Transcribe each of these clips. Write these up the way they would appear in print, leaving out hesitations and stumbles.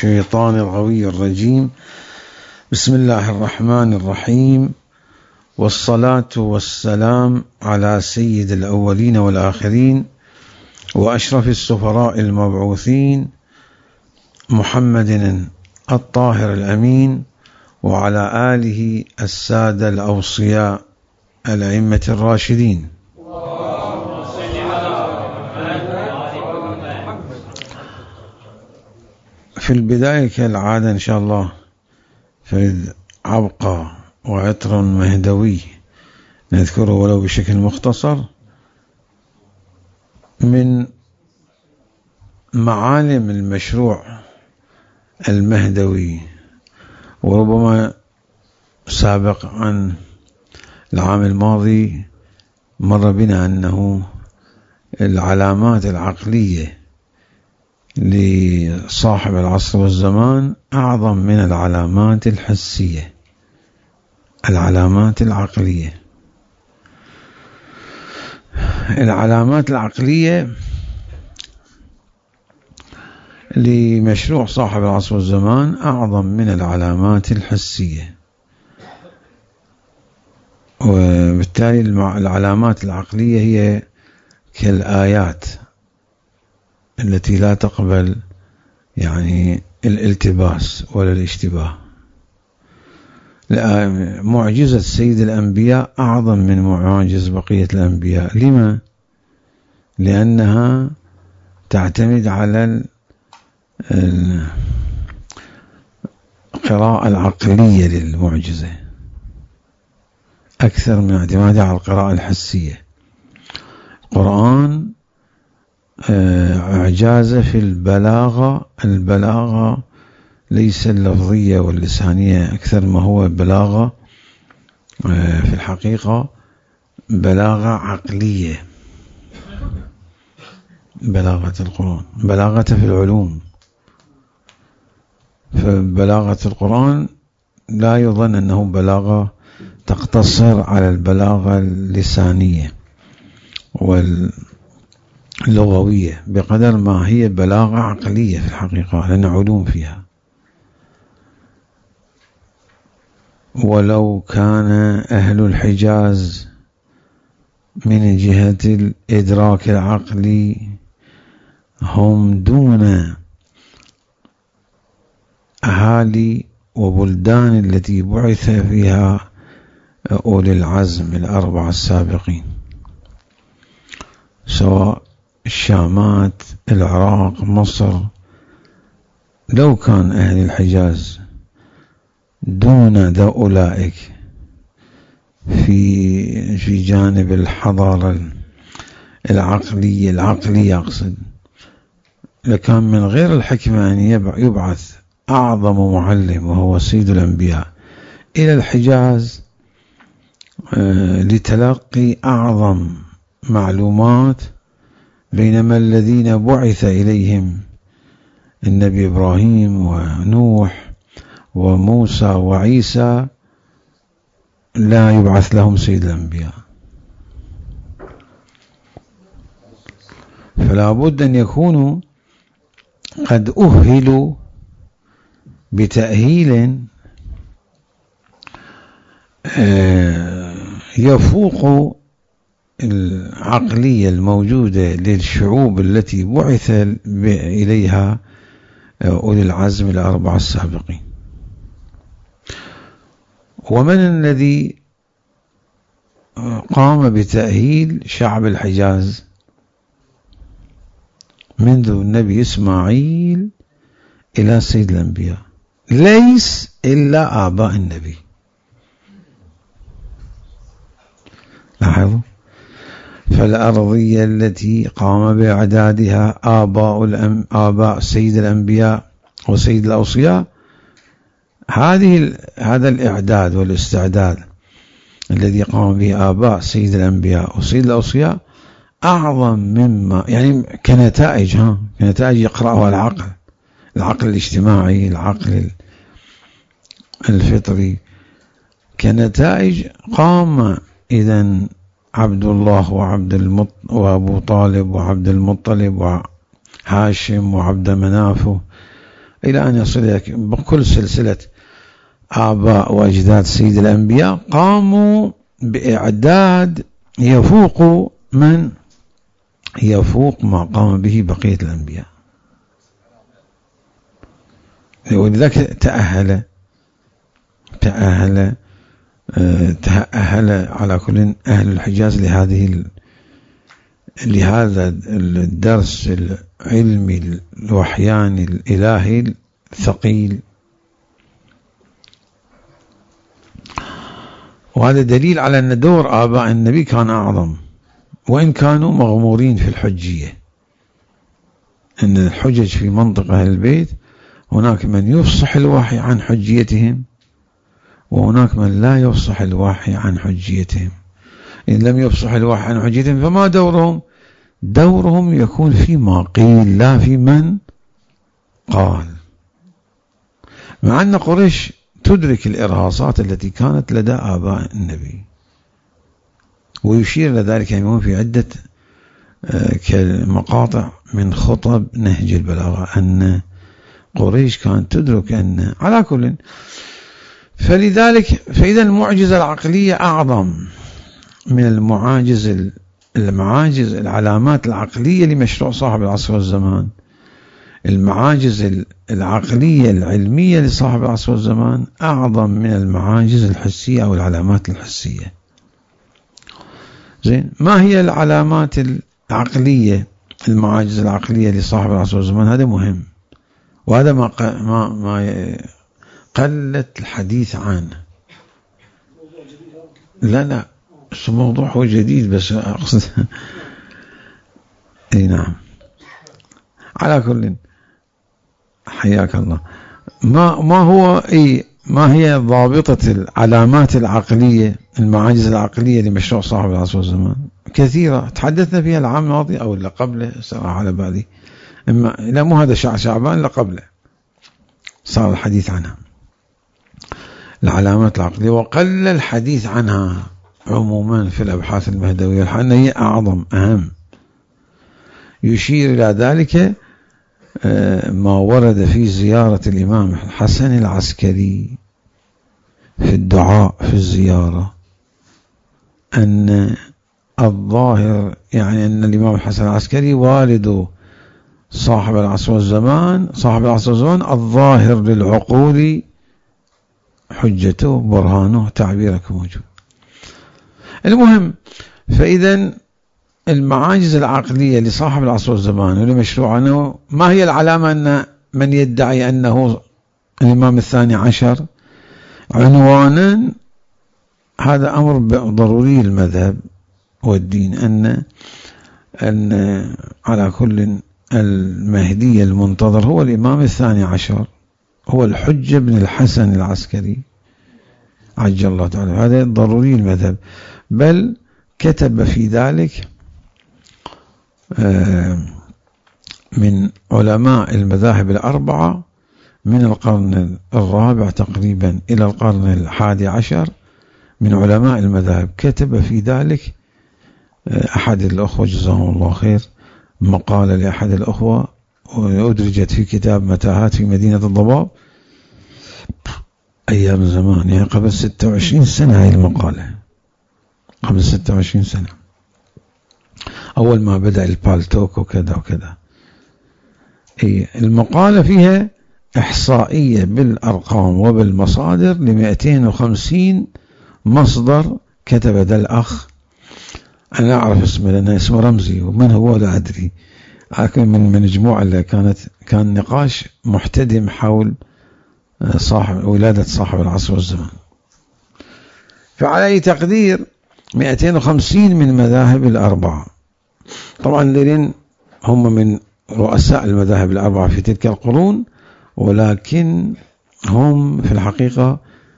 الشيطان الغوي الرجيم. بسم الله الرحمن الرحيم، والصلاة والسلام على سيد الأولين والآخرين وأشرف السفراء المبعوثين محمد الطاهر الأمين، وعلى آله السادة الأوصياء الأئمة الراشدين. في البداية كالعادة إن شاء الله فريد عبقى وعطر مهدوي نذكره ولو بشكل مختصر من معالم المشروع المهدوي. وربما سابق عن العام الماضي مر بنا أنه العلامات العقلية لصاحب العصر والزمان أعظم من العلامات الحسية. العلامات العقلية، العلامات العقلية لمشروع صاحب العصر والزمان أعظم من العلامات الحسية، وبالتالي العلامات العقلية هي كالآيات التي لا تقبل الالتباس ولا الاشتباه. معجزة سيد الأنبياء أعظم من معاجز بقية الأنبياء. لما؟ لأنها تعتمد على القراءة العقلية للمعجزة أكثر من اعتمادها على القراءة الحسية. القرآن إعجازه في البلاغة ليس اللفظية واللسانية أكثر ما هو بلاغة في الحقيقة بلاغة عقلية. بلاغة القرآن بلاغة في العلوم، فبلاغة القرآن لا يظن أنه بلاغة تقتصر على البلاغة اللسانية واللغوية بقدر ما هي بلاغة عقلية في الحقيقة، لأن علوم فيها. ولو كان أهل الحجاز من جهة الإدراك العقلي هم دون أهالي وبلدان التي بعث فيها أولي العزم الأربعة السابقين، سواء الشامات، العراق، مصر. لو كان أهل الحجاز دون أولئك في جانب الحضارة العقلية أقصد، لكان من غير الحكمة أن يبعث أعظم معلم وهو سيد الأنبياء إلى الحجاز لتلقي أعظم معلومات، بينما الذين بعث إليهم النبي إبراهيم ونوح وموسى وعيسى لا يبعث لهم سيد الأنبياء. فلا بد أن يكونوا قد أهلوا بتأهيل يفوق العقلية الموجودة للشعوب التي بعث إليها أولي العزم الأربعة السابقين. ومن الذي قام بتأهيل شعب الحجاز منذ النبي إسماعيل إلى سيد الأنبياء؟ ليس إلا آباء النبي. لاحظوا، فالأرضية التي قام بإعدادها آباء سيد الأنبياء وسيد الأوصياء، هذا الإعداد والاستعداد الذي قام به آباء سيد الأنبياء وسيد الأوصياء أعظم مما كنتائج يقرأها العقل الاجتماعي، العقل الفطري، كنتائج قام إذن عبد الله وأبو طالب وعبد المطلب وهاشم وعبد مناف إلى أن يصل بكل سلسلة آباء وأجداد سيد الأنبياء قاموا بإعداد يفوق ما قام به بقية الأنبياء. ولذلك تأهل على كل أهل الحجاز لهذا الدرس العلمي الوحياني الإلهي الثقيل. وهذا دليل على أن دور آباء النبي كان أعظم، وإن كانوا مغمورين في الحجية، أن الحجج في منطقة أهل البيت هناك من يفصح الوحي عن حجيتهم، وهناك من لا يفصح الوحي عن حجيتهم. إن لم يفصح الوحي عن حجيتهم فما دورهم؟ دورهم يكون فيما قيل لا في من قال. مع أن قريش تدرك الإرهاصات التي كانت لدى آباء النبي، ويشير إلى ذلك يمون في عدة مقاطع من خطب نهج البلاغة أن قريش كانت تدرك أن على كل. فلذلك فإذا المعجزة العقلية أعظم من المعاجز العلامات العقلية لمشروع صاحب العصر والزمان. المعاجز العقلية العلمية لصاحب العصر والزمان أعظم من المعاجز الحسية أو العلامات الحسية. زين، ما هي العلامات العقلية، المعاجز العقلية لصاحب العصر والزمان؟ هذا مهم، وهذا ما قلت الحديث عنه. لا الموضوع هو جديد، بس أقصد اي نعم. على كل، حياك الله. ما هي ضابطة العلامات العقلية، المعاجز العقلية لمشروع صاحب العصر والزمان؟ كثيرة تحدثنا فيها العام الماضي أو اللي قبله، صراحة على بالي، لا مو هذا شعبان اللي قبله صار الحديث عنها، العلامات العقلية، وقل الحديث عنها عموما في الأبحاث المهدوية، لأن هي أعظم أهم. يشير إلى ذلك ما ورد في زيارة الإمام الحسن العسكري في الدعاء في الزيارة، أن الظاهر يعني أن الإمام الحسن العسكري والد صاحب العصر والزمان، صاحب العصر والزمان الظاهر للعقول حجته برهانه تعبيرك موجود. المهم، فإذا المعاجز العقلية لصاحب العصر والزمان ولمشروعه، ما هي العلامة أن من يدعي أنه الإمام الثاني عشر عنوانا؟ هذا أمر ضروري المذهب والدين، أن على كل المهدي المنتظر هو الإمام الثاني عشر، هو الحجة بن الحسن العسكري عجل الله تعالى. هذا ضروري المذهب، بل كتب في ذلك من علماء المذاهب الأربعة من القرن الرابع تقريبا إلى القرن 11 من علماء المذاهب. كتب في ذلك أحد الأخوة جزاهم الله خير مقالة لأحد الأخوة، وأدرجت في كتاب متاهات في مدينة الضباب أيام زمان، يعني قبل 26 سنة. هاي المقالة قبل 26 سنة، أول ما بدأ البالتوك وكذا وكذا. المقالة فيها إحصائية بالأرقام وبالمصادر 250 مصدر كتب ذا الأخ، أنا أعرف اسمه لأنه اسمه رمزي، ومن هو لا أدري، لكن من مجموعة اللي كان نقاش محتدم حول ولادة صاحب العصر والزمان. فعلى أي تقدير 250 من مذاهب الأربعة، طبعا الذين هم من رؤساء المذاهب الأربعة في تلك القرون، ولكن هم في الحقيقة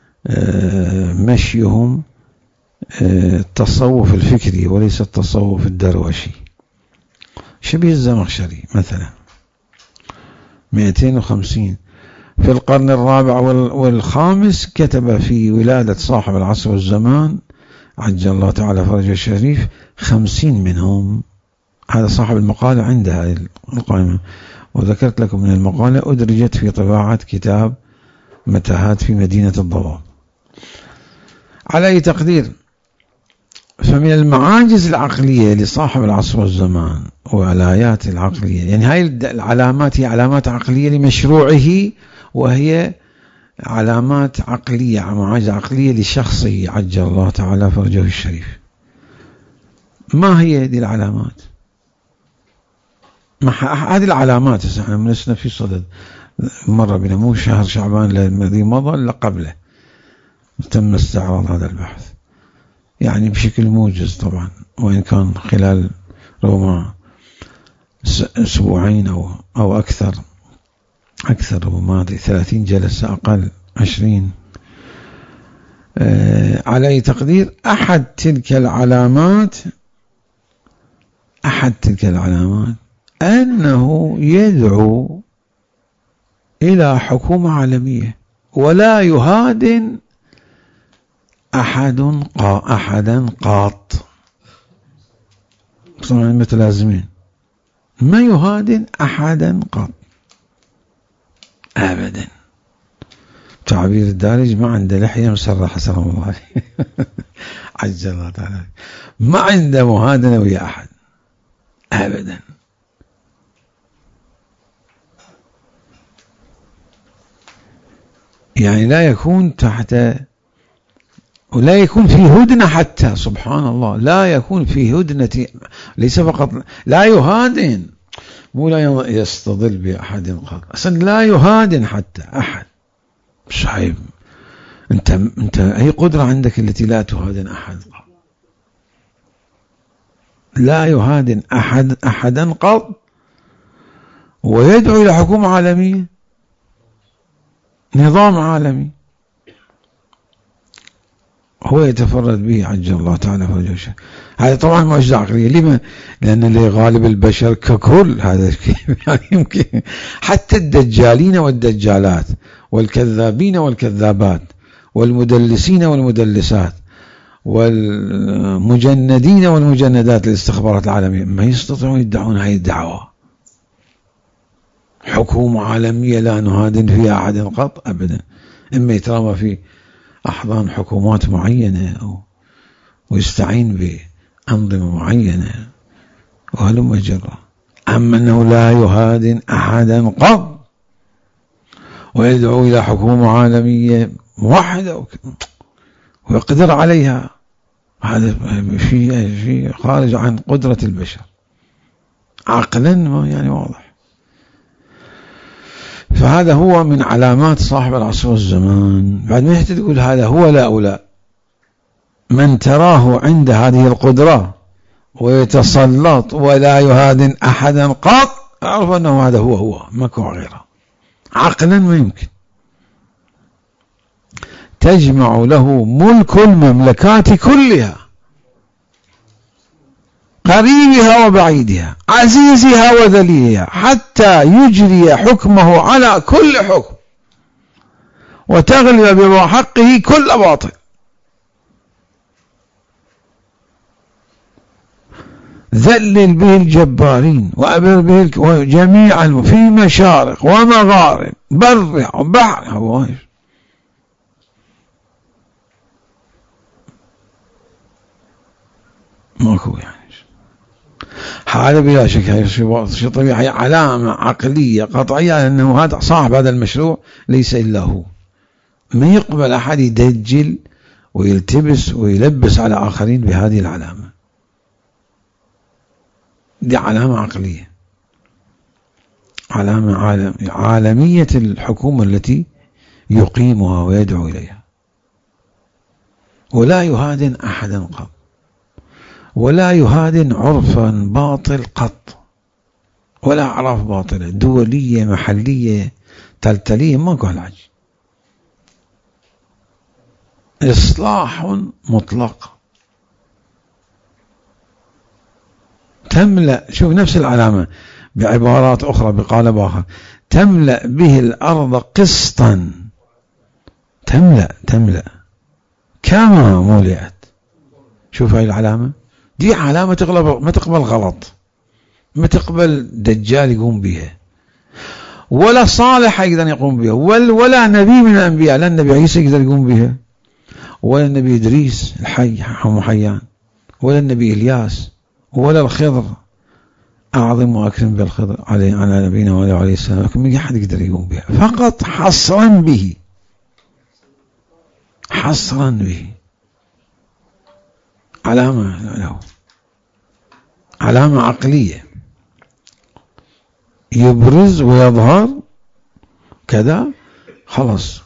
مشيهم التصوف الفكري وليس التصوف الدروشي، شبيه الزمخشري مثلا. 250 في القرن الرابع والخامس كتب في ولادة صاحب العصر والزمان عجل الله تعالى فرجه الشريف 50 منهم. هذا صاحب المقالة عنده هذه القائمة، وذكرت لكم من المقالة أدرجت في طباعة كتاب متاهات في مدينة الضباب. على أي تقدير، فمن المعاجز العقلية لصاحب العصر والزمان والآيات العقلية، يعني هاي العلامات هي علامات عقلية لمشروعه، وهي علامات عقلية، معاجز عقلية لشخصه عجل الله تعالى فرجه الشريف. ما هي هذه العلامات؟ هذه العلامات احنا منسنا في صدد مرة بنا، مو شهر شعبان الذي مضى إلا قبله تم استعراض هذا البحث، يعني بشكل موجز طبعا، وإن كان خلال ربما أسبوعين أو أكثر ربما 30 جلسة أقل 20. على أي تقدير، أحد تلك العلامات أنه يدعو إلى حكومة عالمية ولا يهادن أحدا قاط، طبعا متلازمين، ما يهادن أحدا قاط أبدا. تعبير الدارج ما عنده لحية مسرحة سلام الله عليه عجل الله تعالى، ما عنده مهادنة ويا أحد أبدا. يعني لا يكون تحت، ولا يكون في هدنة حتى، سبحان الله، لا يكون في هدنة، ليس فقط لا يهادن، مو لا يستظل بأحد قط، أصلا لا يهادن حتى أحد. صحيح، أنت أي قدرة عندك التي لا تهادن أحد قط؟ لا يهادن أحدا قط، ويدعو إلى حكومة عالمية، نظام عالمي هو يتفرد به عجل الله تعالى فرجه. هذا طبعا معجزة عقلية. لما؟ لأن لغالب البشر ككل هذا يعني يمكن حتى الدجالين والدجالات والكذابين والكذابات والمدلسين والمدلسات والمجندين والمجندات للاستخبارات العالمية ما يستطيعون يدعون هذه الدعوة، حكومة عالمية لا نهادن فيها أحد قط أبدا. إما يترامى في أحضان حكومات معينة ويستعين بأنظمة معينة وهلم جرا، أما أنه لا يهادن أحدا قط ويدعو إلى حكومة عالمية موحدة ويقدر عليها، هذا في خارج عن قدرة البشر عقلا، يعني واضح. فهذا هو من علامات صاحب العصر والزمان. بعد ما تقول هذا هو لا أولا، من تراه عند هذه القدرة ويتسلط ولا يهادن أحدا قط، أعرف أنه هذا هو ماكو غيره، عقلا ما يمكن. تجمع له ملك المملكات كلها، قريبها وبعيدها، عزيزها وذليلها، حتى يجري حكمه على كل حكم وتغلب بحقه كل باطل. ذلل به الجبارين وأبر به جميعا في مشارق ومغارب بر وبحر. ماكو يعني هذا بلا شك شيء طبيعي، علامة عقلية قطعية أنه هذا صاحب هذا المشروع ليس إلا هو. ما يقبل أحد يدجل ويلتبس ويلبس على آخرين بهذه العلامة، دي علامة عقلية، علامة عالمية الحكومة التي يقيمها ويدعو إليها. ولا يهادن أحدا قط، ولا يهادن عرفا باطل قط، ولا أعراف باطلة دولية محلية تلتلية، ماكو علاج، إصلاح مطلق تملأ. شوف نفس العلامة بعبارات أخرى بقالب آخر، تملأ به الأرض قسطا، تملأ كما ملئت. شوف هاي العلامة، دي علامة ما تقبل غلط، ما تقبل دجال يقوم بها، ولا صالح يقدر يقوم بها، ولا نبي من الأنبياء، لا النبي عيسى يقدر يقوم بها، ولا النبي إدريس الحي حيان، ولا النبي إلياس، ولا الخضر أعظم وأكرم بالخضر على نبينا وعليه السلام، لكن ما حد يقدر يقوم بها، فقط حصرا به، حصرا به، علامة له، علامة عقلية يبرز ويظهر كذا، خلاص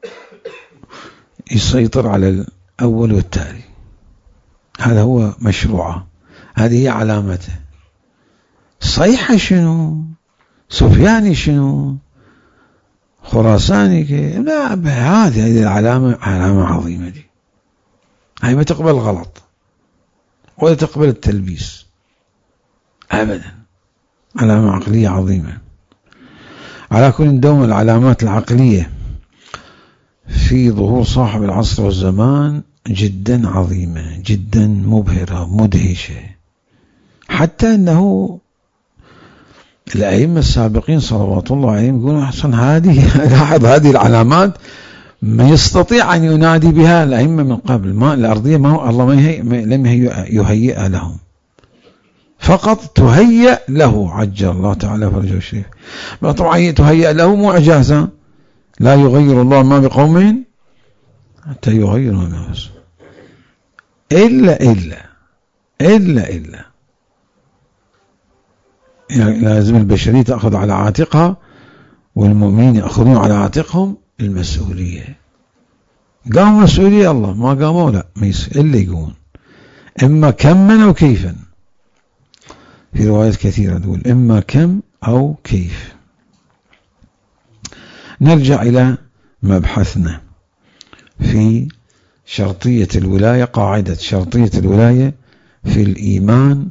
يسيطر على الأول والتالي. هذا هو مشروعه، هذه هي علامته. صيحة شنو؟ سفياني شنو؟ خراساني لا، هذه العلامة علامة عظيمة دي، هاي ما تقبل غلط ولا تقبل التلبيس أبدا، علامة عقلية عظيمة. على كل دوم العلامات العقلية في ظهور صاحب العصر والزمان جدا عظيمة، جدا مبهرة مدهشة، حتى أنه الأئمة السابقين صلوات الله عليهم يقولون أحسن هذه لاحظ هذه العلامات ما يستطيع أن ينادي بها الأئمة من قبل، ما الأرضية ما الله لم يهيئها لهم، فقط تهيأ له عجل الله تعالى فرجه الشريف. طبعا تهيأ له معجزة، لا يغير الله ما بقوم حتى يغيروا ما بأنفسهم، إلا يعني لازم البشرية تأخذ على عاتقها، والمؤمنين يأخذون على عاتقهم المسؤولية. قاموا مسؤولية الله، ما قاموا لا، إلا يقومون، إما كما أو كيفا. في روايات كثيرة تقول إما كم أو كيف. نرجع إلى مبحثنا في شرطية الولاية، قاعدة شرطية الولاية في الإيمان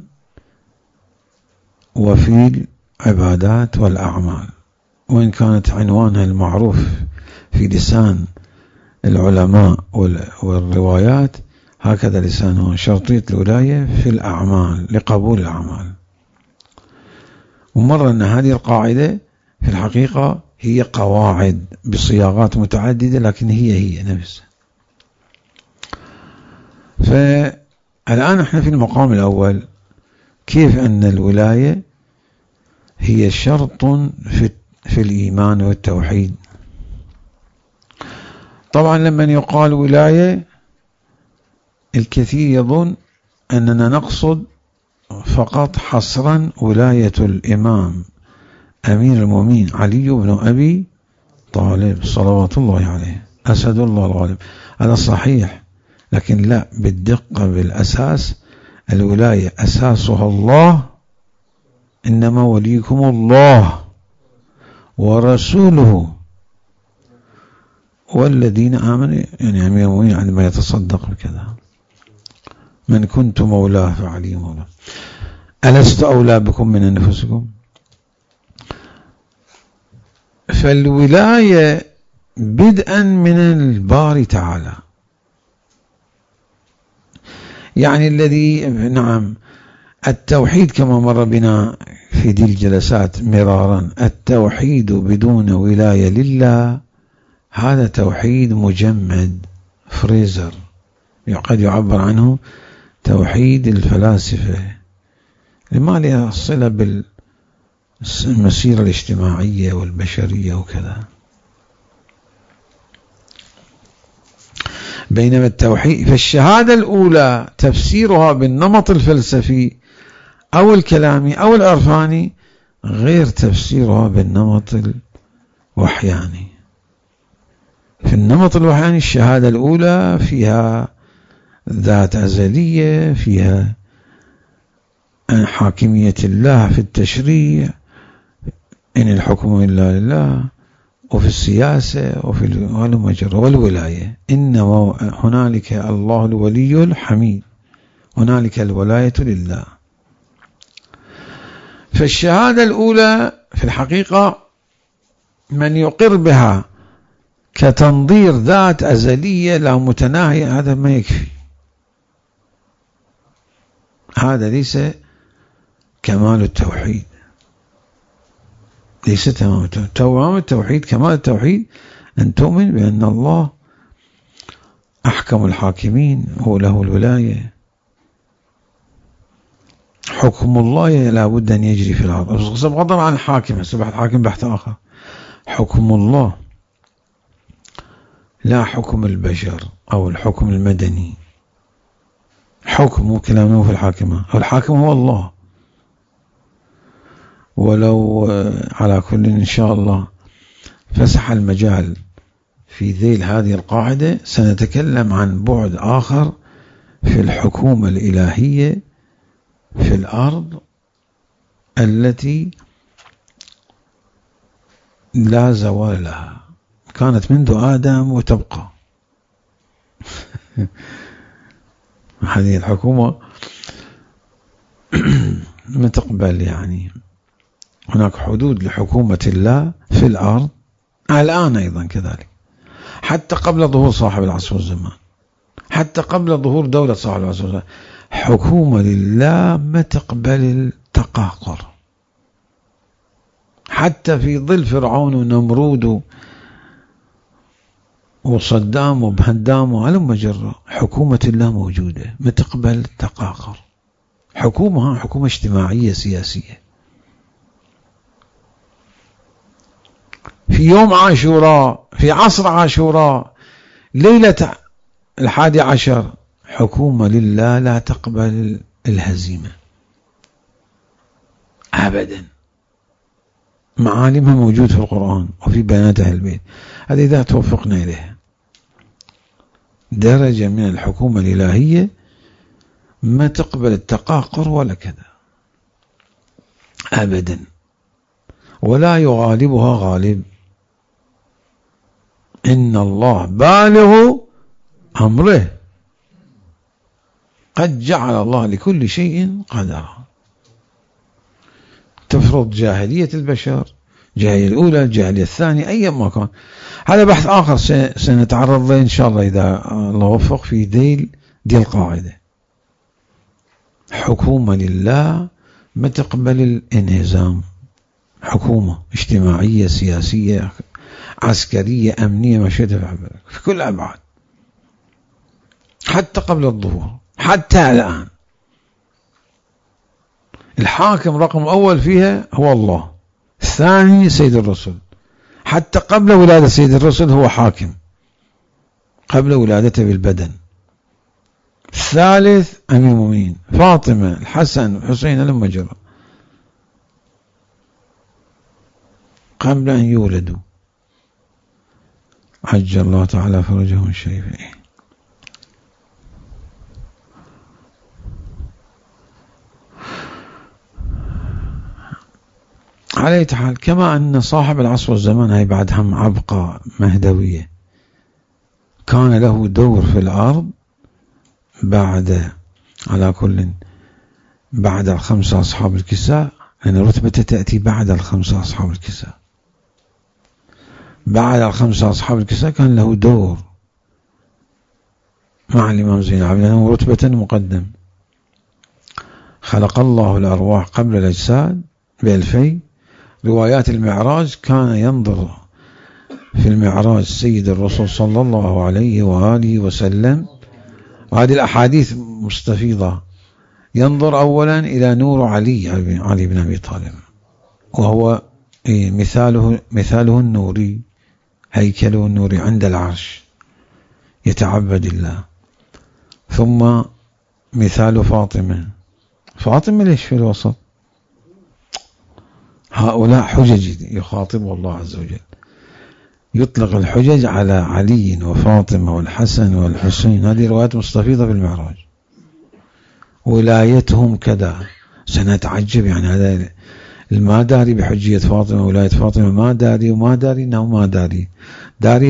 وفي العبادات والأعمال، وإن كانت عنوانها المعروف في لسان العلماء والروايات هكذا لسانه، شرطية الولاية في الأعمال لقبول الأعمال. ومر أن هذه القاعدة في الحقيقة هي قواعد بصياغات متعددة، لكن هي نفسها. فالآن احنا في المقام الأول، كيف أن الولاية هي شرط في الإيمان والتوحيد. طبعا لما يقال ولاية الكثير يظن أننا نقصد فقط حصرا ولاية الإمام أمير المؤمنين علي بن أبي طالب صلوات الله عليه أسد الله الغالب. هذا صحيح، لكن لا، بالدقة بالأساس الولاية أساسها الله، إنما وليكم الله ورسوله والذين آمنوا، يعني أمير المؤمنين عندما يتصدق بكذا، من كنت مولاه فعلي مولاه، ألست أولى بكم من أنفسكم. فالولاية بدءا من الباري تعالى، يعني الذي نعم التوحيد كما مر بنا في دي الجلسات مرارا، التوحيد بدون ولاية لله هذا توحيد مجمد فريزر، قد يعبر عنه توحيد الفلاسفة، لما لها صلة بالمسيرة الاجتماعية والبشرية وكذا. بينما التوحيد فالشهادة الأولى تفسيرها بالنمط الفلسفي أو الكلامي أو العرفاني غير تفسيرها بالنمط الوحياني. في النمط الوحياني الشهادة الأولى فيها ذات أزلية، فيها حاكمية الله في التشريع، إن الحكم إلا لله، وفي السياسة وفي المجرى والولاية، إنما هنالك الله الولي الحميد، هنالك الولاية لله. فالشهادة الأولى في الحقيقة من يقر بها كتنظير ذات أزلية لا متناهية هذا ما يكفي، هذا ليس كمال التوحيد. ليس تمام التوحيد. كمال التوحيد أن تؤمن بأن الله أحكم الحاكمين، هو له الولاية، حكم الله لا بد أن يجري في الأرض بغض عن الحاكم. سبح الحاكم بحث آخر. حكم الله لا حكم البشر أو الحكم المدني. حكم كلامه في الحاكمة، الحاكم هو الله. ولو على كل إن شاء الله فسح المجال في ذيل هذه القاعدة سنتكلم عن بعد آخر في الحكومة الإلهية في الأرض التي لا زوال لها، كانت منذ آدم وتبقى. هذه الحكومة ما تقبل، يعني هناك حدود لحكومة الله في الأرض الآن أيضا كذلك، حتى قبل ظهور صاحب العصر والزمان، حتى قبل ظهور دولة صاحب العصر والزمان. حكومة لله ما تقبل التقاقر، حتى في ظل فرعون ونمرود وصدام وبهدام وعلم مجرة حكومة الله موجودة ما تقبل التقاقر. حكومة اجتماعية سياسية. في يوم عاشوراء، في عصر عاشوراء، ليلة 11، حكومة لله لا تقبل الهزيمة أبدا. معالمها موجود في القرآن وفي بيانات أهل البيت. هذه إذا توفقنا إليها درجة من الحكومة الإلهية ما تقبل التقاقر ولا كذا أبدا، ولا يغالبها غالب. إن الله بالغ أمره قد جعل الله لكل شيء قدرا. تفرض جاهلية البشر، الجاهلية الأولى، الجاهلية الثانية، أي ما كان. هذا بحث آخر سنتعرض له إن شاء الله إذا الله وفق في دي القاعدة. حكومة لله ما تقبل الانهزام. حكومة اجتماعية سياسية عسكرية أمنية مشيتها في كل أبعاد، حتى قبل الظهور، حتى الآن. الحاكم رقم أول فيها هو الله، الثاني سيد الرسل، حتى قبل ولادة سيد الرسل هو حاكم قبل ولادته بالبدن. الثالث أمير المؤمنين، فاطمة، الحسن، الحسين لما جرى قبل أن يولدوا، عجل الله تعالى فرجهم الشريف. على أي حال، كما أن صاحب العصر والزمان هي بعد هم عبقى مهدوية كان له دور في الأرض بعد، على كل، بعد الخمسة أصحاب الكساء، لأن رتبته تأتي بعد الخمسة أصحاب الكساء. بعد الخمسة أصحاب الكساء كان له دور مع الإمام زين العابدين، لأنه رتبة مقدم. خلق الله الأرواح قبل الأجساد ب2000. روايات المعراج كان ينظر في المعراج سيد الرسول صلى الله عليه وآله وسلم، وهذه الأحاديث مستفيضة. ينظر أولا إلى نور علي بن أبي طالب، وهو مثاله النوري، هيكله النوري عند العرش يتعبد الله. ثم مثال فاطمة ليش في الوسط؟ هؤلاء حجج يخاطبه الله عز وجل، يطلق الحجج على علي وفاطمة والحسن والحسين. هذه روايات مستفيضة في المعراج. ولايتهم كذا، سنتعجب يعني هذا الما داري بحجية فاطمة ولاية فاطمة، ما داري وما داري انه ما داري، داري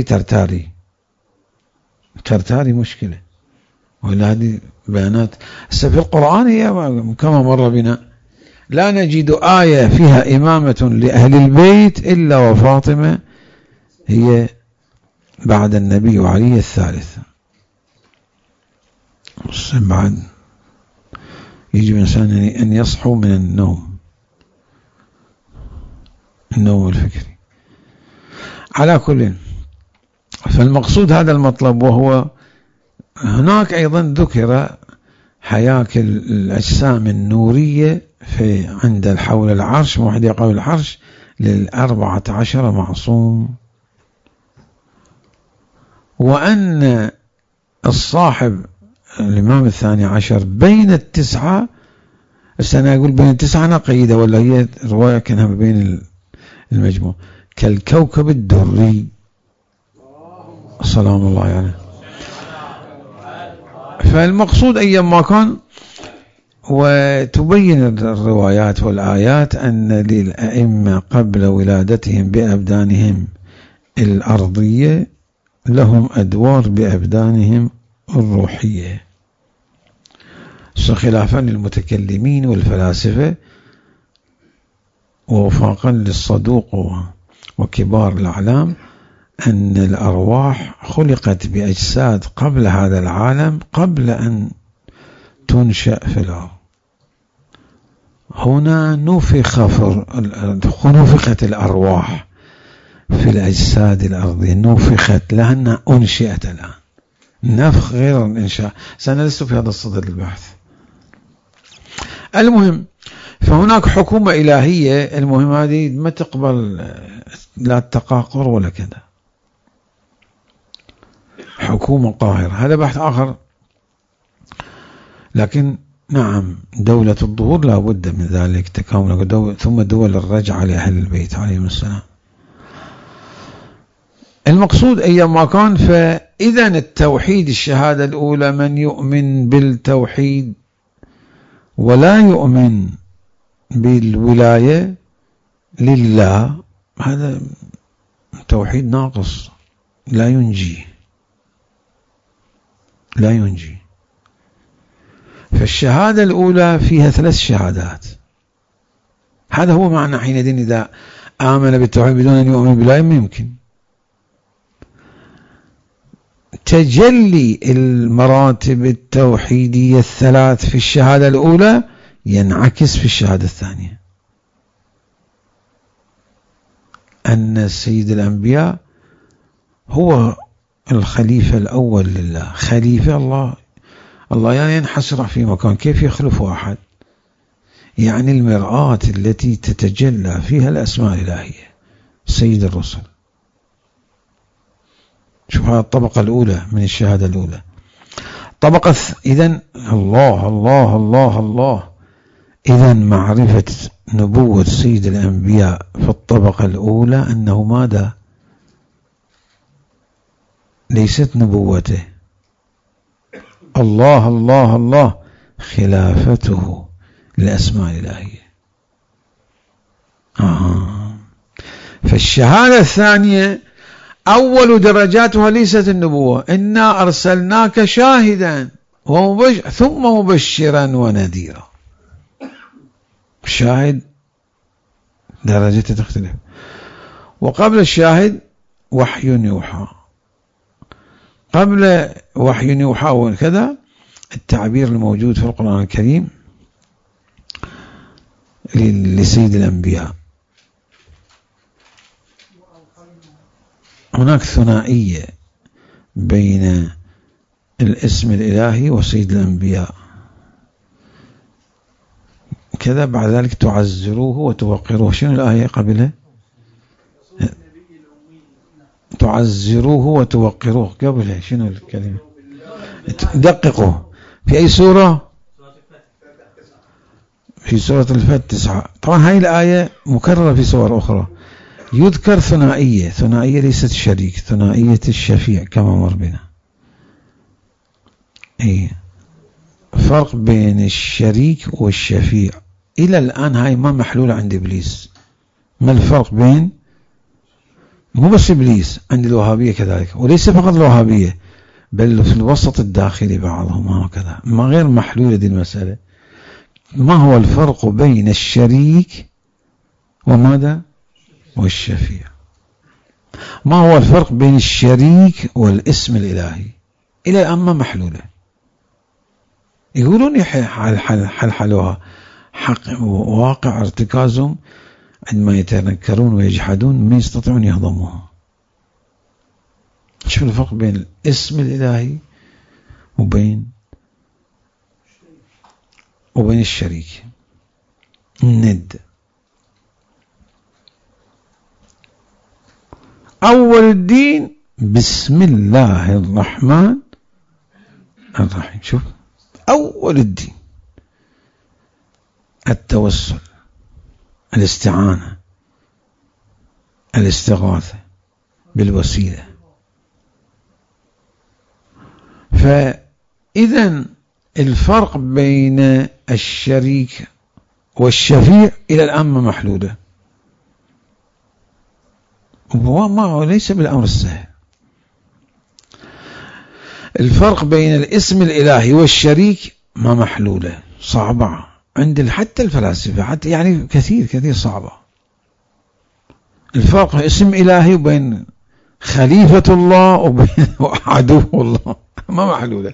ترتاري مشكلة. ولا هذه بيانات في القرآن هي كما مر بنا، لا نجد آية فيها إمامة لأهل البيت إلا وفاطمة هي بعد النبي وعلي الثالثة. بعد يجب الإنسان أن يصحو من النوم النوم الفكري. على كل، فالمقصود هذا المطلب. وهو هناك أيضا ذكر حياك الأجسام النورية في عند حول العرش، موحد قول العرش لل14 معصوم، وأن الصاحب الإمام الثاني عشر بين التسعة، أنا أقول بين التسعة أنا قيدة، ولا هي رواية كانها بين المجموع، كالكوكب الدري سلام الله يعني. فالمقصود أيما كان، وتبين الروايات والآيات أن للأئمة قبل ولادتهم بأبدانهم الأرضية لهم أدوار بأبدانهم الروحية، خلافا للمتكلمين والفلاسفة، ووفاقا للصدوق وكبار الأعلام، أن الأرواح خلقت بأجساد قبل هذا العالم، قبل أن تنشأ في الأرض. هنا نفخت الأرواح في الأجساد الأرضية، نفخت لأنها أنشئت الآن، نفخ غير الإنشاء. سنلست في هذا الصدد البحث. المهم، فهناك حكومة إلهية، المهم هذه ما تقبل لا التقاقر ولا كذا، حكومة قاهرة، هذا بحث آخر. لكن نعم، دولة الظهور لا بد من ذلك تكامل، ثم دول الرجعة لأهل البيت عليهم السلام. المقصود أيما كان، فإذا التوحيد الشهادة الأولى، من يؤمن بالتوحيد ولا يؤمن بالولاية لله، هذا توحيد ناقص، لا ينجي. فالشهادة الأولى فيها 3 شهادات. هذا هو معنى حينئذ إذا آمن بالتوحيد بدون أن يؤمن بالله ما يمكن. تجلي المراتب التوحيدية 3 في الشهادة الأولى ينعكس في الشهادة الثانية، أن سيد الأنبياء هو الخليفة الأول لله، خليفة الله يعني ينحصر في مكان، كيف يخلف أحد؟ يعني المرآة التي تتجلى فيها الأسماء الإلهية، سيد الرسل. شوف هذه الطبقة الأولى من الشهادة الأولى. طبقة إذن الله إذن معرفة نبوة سيد الأنبياء في الطبقة الأولى أنه ماذا؟ ليست نبوته، الله خلافته للأسماء الإلهية. فالشهادة الثانية أول درجاتها ليست النبوة، إنا أرسلناك شاهدا ثم مبشرا ونذيرا. الشاهد درجته تختلف، وقبل الشاهد وحي يوحى، قبل وحي يوحى وكذا التعبير الموجود في القرآن الكريم لسيد الأنبياء. هناك ثنائية بين الاسم الإلهي وسيد الأنبياء كذا، بعد ذلك تعزروه وتوقروه. شنو الآية قبلها؟ تعزروه وتوقروه. قبلها شنو الكلمة؟ دققوا. في أي سورة؟ في سورة الفتح 9. طبعا هاي الآية مكررة في سور أخرى. يذكر ثنائية ليست شريك، ثنائية الشفيع كما مر بنا. فرق بين الشريك والشفيع إلى الآن هاي ما محلولة عند إبليس. ما الفرق بين، مو بس إبليس، عند الوهابية كذلك، وليس فقط الوهابية بل في الوسط الداخلي بعضهم هكذا، ما غير محلولة دي المسألة. ما هو الفرق بين الشريك وماذا؟ والشفيع. ما هو الفرق بين الشريك والاسم الإلهي؟ إلى الآن ما محلولة. يقولون حلحلوها، حق واقع ارتكازهم عندما يتنكرون ويجحدون من يستطيعون يهضموها. شوف الفرق بين الاسم الإلهي وبين الشريك الند. أول الدين بسم الله الرحمن الرحيم. شوف أول الدين التوسل، الاستعانة، الاستغاثة بالوسيلة. فإذا الفرق بين الشريك والشفيع إلى الآن محلولة، وما ليس بالأمر السهل. الفرق بين الاسم الإلهي والشريك ما محلولة، صعبة عند حتى الفلاسفة، حتى يعني كثير صعبة. الفرق اسم إلهي وبين خليفة الله وبين عدو الله ما محلولة.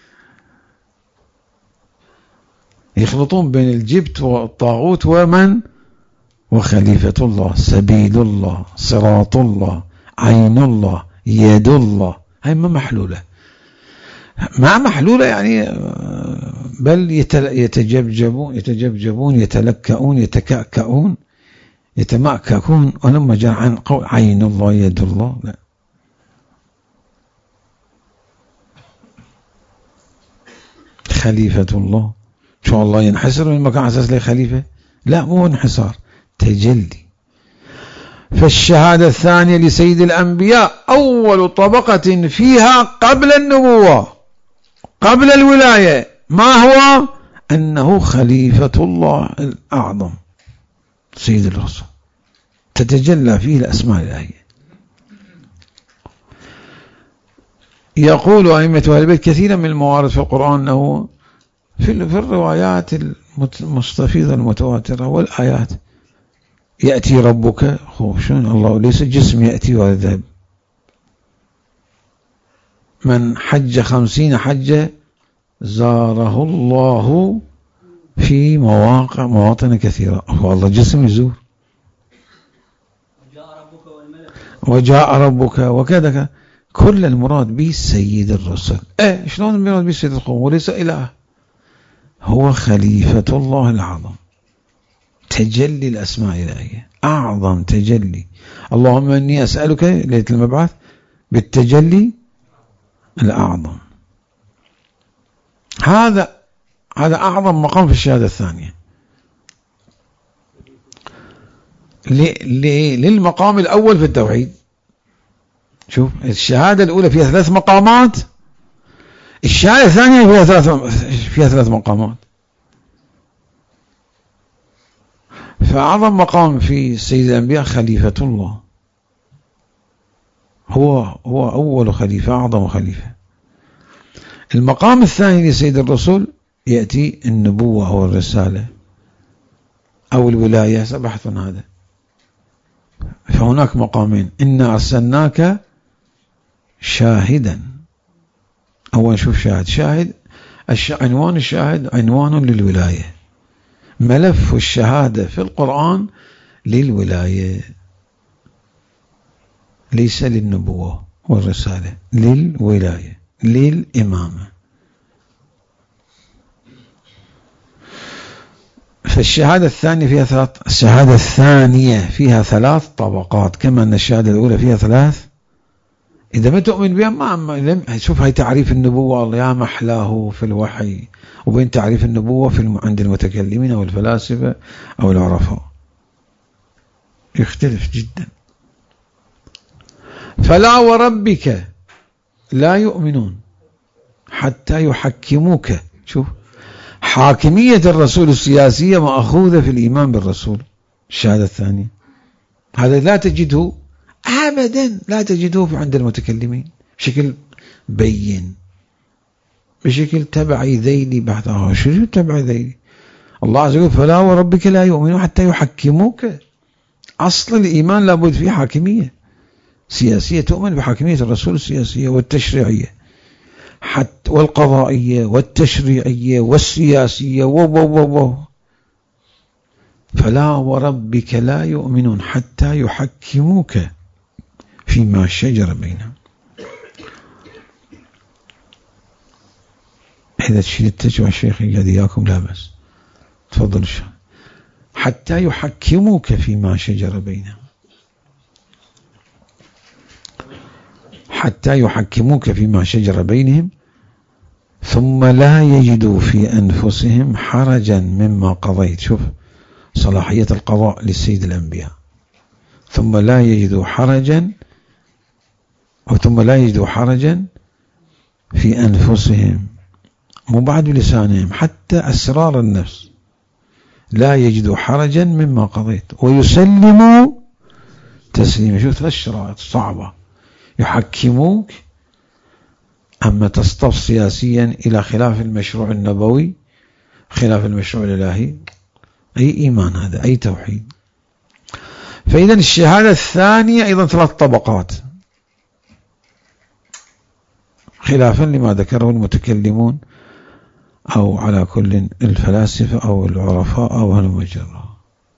يخلطون بين الجبت والطاغوت وخليفة الله، سبيل الله، صراط الله، عين الله، يد الله. هاي ما محلولة، ما محلولة يعني، بل يتجبجبون يتلكؤون يتكأكؤون يتمأككون. ولما جاء عن قول عين الله يد الله، لا. خليفة الله، شو الله ينحسر من مكان أساس لي خليفة؟ لا، مو انحسار، تجلي. فالشهادة الثانية لسيد الأنبياء أول طبقة فيها قبل النبوة، قبل الولاية، ما هو؟ أنه خليفة الله الأعظم سيد الرسول، تتجلى فيه الأسماء الإلهية. يقول أئمة أهل البيت كثيرا من الموارد في القرآن أنه في الروايات المستفيضة المتواترة والآيات يأتي ربك، شون الله ليس جسم يأتي ولا ذهب. من حج 50 حجة زاره الله في مواطن كثيرة. هو الله جسم يزور، وجاء ربك وكذا. كل المراد به سيد الرسل. شلون المراد به سيد القوم؟ وليس إله، هو خليفة الله الأعظم، تجلي الأسماء الإلهية، أعظم تجلي. اللهم إني أسألك ليلة المبعث بالتجلي الأعظم. هذا أعظم مقام في الشهادة الثانية. للمقام الأول في التوحيد. شوف الشهادة الأولى فيها 3 مقامات، الشهادة الثانية فيها 3 مقامات. فأعظم مقام في سيد الأنبياء خليفة الله، هو أول خليفة، أعظم خليفة. المقام الثاني لسيد الرسول يأتي النبوة أو الرسالة أو الولاية، سبحث هذا. فهناك مقامين: إنا أرسلناك شاهدا. أول شوف شاهد عنوان الشاهد عنوان للولاية. ملف الشهادة في القرآن للولاية، ليس للنبوة والرسالة، للولاية، للإمامة. فالشهادة الثانية فيها 3 طبقات، كما أن الشهادة الأولى فيها 3. إذا ما تؤمن بها ما شوف هاي تعريف النبوة، الله يا محلاه في الوحي، وبين تعريف النبوة عند المتكلمين أو الفلاسفة أو العرفاء يختلف جدا. فلا وربك لا يؤمنون حتى يحكموك. شوف حاكمية الرسول السياسية مأخوذة في الإيمان بالرسول. الشهادة الثانية هذا لا تجده أبدا، لا تجده عند المتكلمين بشكل بين، بشكل تبعي ذيلي بحث. شو تبعي ذيلي؟ الله عز وجل فلا وربك لا يؤمنون حتى يحكموك. أصل الإيمان لابد فيه حاكمية سياسية، تؤمن بحاكمية الرسول السياسية والتشريعية حتى والقضائية والتشريعية والسياسية فلا وربك لا يؤمنون حتى يحكموك فيما شجر بينهم. إذا شدت الشيخ قال إياكم لا بس تفضل الشيخ. حتى يحكموك فيما شجر بينهم، حتى يحكموك فيما شجر بينهم ثم لا يجدوا في أنفسهم حرجا مما قضيت. شوف صلاحية القضاء للسيد الأنبياء. ثم لا يجدوا حرجا في أنفسهم، مو بعد بلسانهم، حتى أسرار النفس. لا يجدوا حرجا مما قضيت ويسلموا تسليما. شوف 3 شرائط صعبة. يحكموك، أما تصطف سياسيا إلى خلاف المشروع النبوي، خلاف المشروع الإلهي، أي إيمان هذا، أي توحيد. فإذا الشهادة الثانية أيضا 3 طبقات، خلافا لما ذكره المتكلمون أو على كل الفلاسفة أو العرفاء أو المجرة.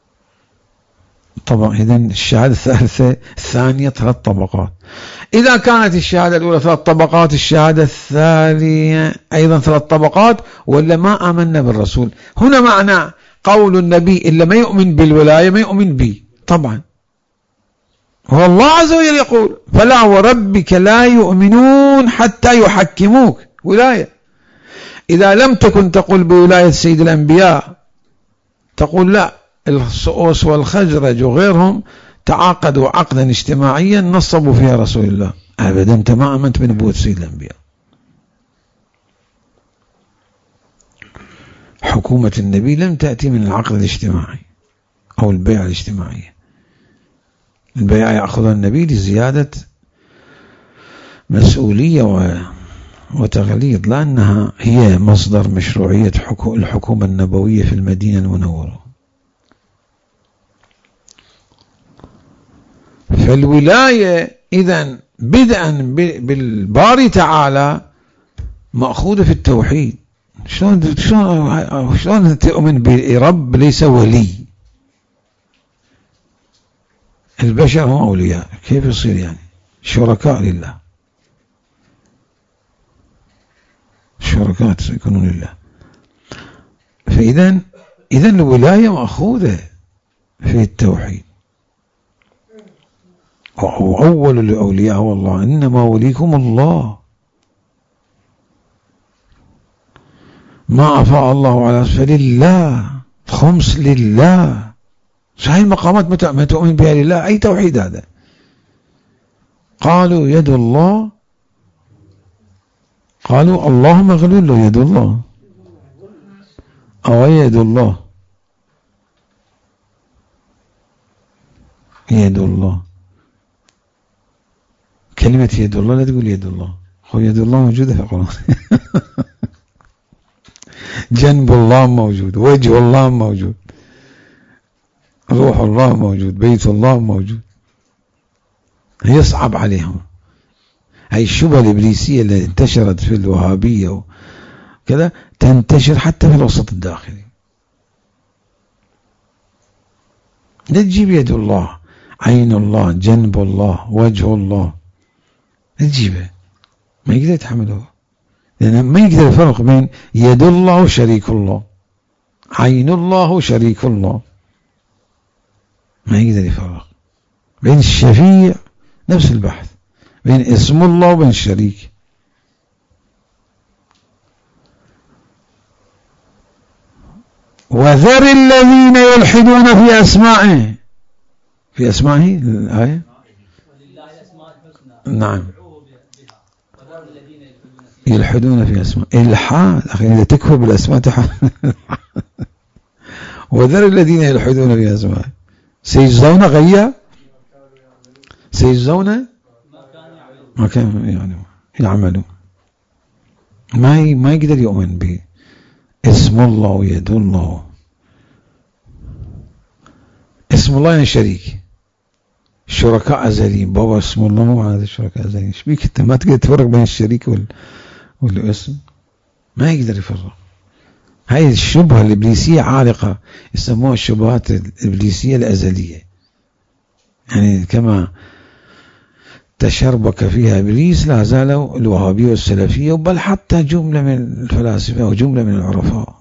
طبعا إذا الشهادة الثانية 3 طبقات. إذا كانت الشهادة الأولى 3 طبقات، الشهادة الثانية أيضا 3 طبقات، ولا ما آمنا بالرسول. هنا معنى قول النبي إلا ما يؤمن بالولاية ما يؤمن بي. طبعا هو الله عز وجل يقول فلا وربك لا يؤمنون حتى يحكموك، ولاية. إذا لم تكن تقول بولاية سيد الأنبياء، تقول لا، الأوس والخزرج وغيرهم تعاقدوا عقدا اجتماعيا نصبوا فيها رسول الله. أبدا، أنت ما آمنت بنبوة سيد الأنبياء. حكومة النبي لم تأتي من العقد الاجتماعي أو البيعة الاجتماعية. البيعة يأخذها النبي لزيادة مسؤولية وتغليظ، لأنها هي مصدر مشروعية الحكومة النبوية في المدينة المنورة. فالولاية إذن بدءا بالباري تعالى مأخوذة في التوحيد. شلون تؤمن برب ليس ولي؟ البشر هم أولياء، كيف يصير يعني شركاء لله؟ شركاء يكونون لله. فإذا الولاية مأخوذة في التوحيد. وأول الأولياء هو الله، إنما وليكم الله ما أفاء الله على فلله، خمس لله. صحيح المقامات ما تؤمن بها لله، أي توحيد هذا؟ قالوا يد الله، قالوا الله مغلول له يد الله، أو يد الله، يد الله. كلمة يد الله لا تقول يد الله، هو يد الله موجودة في القرآن. جنب الله موجود، وجه الله موجود، روح الله موجود، بيت الله موجود. يصعب عليهم هاي الشبهة الإبليسية اللي انتشرت في الوهابية وكذا، تنتشر حتى في الوسط الداخلي. نجيب يد الله، عين الله، جنب الله، وجه الله، نجيبه، ما يقدر يتحمله، لأنه ما يقدر يفرق بين يد الله وشريك الله، عين الله وشريك الله، ما يقدر يفرق بين الشفيع، نفس البحث بين اسم الله وبين الشريك. وذر الذين يلحدون في أسمائه، في أسمائه الآية، نعم، يلحدون في أسماء، إلحاد أخي، إذا تكفر بالأسماء وذر الذين يلحدون في أسماء سيجزون غيا، سيجزون ما كان يعملون. ما يقدر يؤمن به اسم الله ويد الله. اسم الله يعني شريك، شركاء أزليين. بابا اسم الله مو هذا الشركاء أزليين، ايش بيك انت ما تقدر تفرق بين الشريك والاسم؟ ما يقدر يفرق. هاي الشبهة الإبليسية عالقة، يسموها الشبهات الإبليسية الأزلية، يعني كما تشربك فيها إبليس لا زالوا الوهابية والسلفية، بل حتى جملة من الفلاسفة وجملة من العرفاء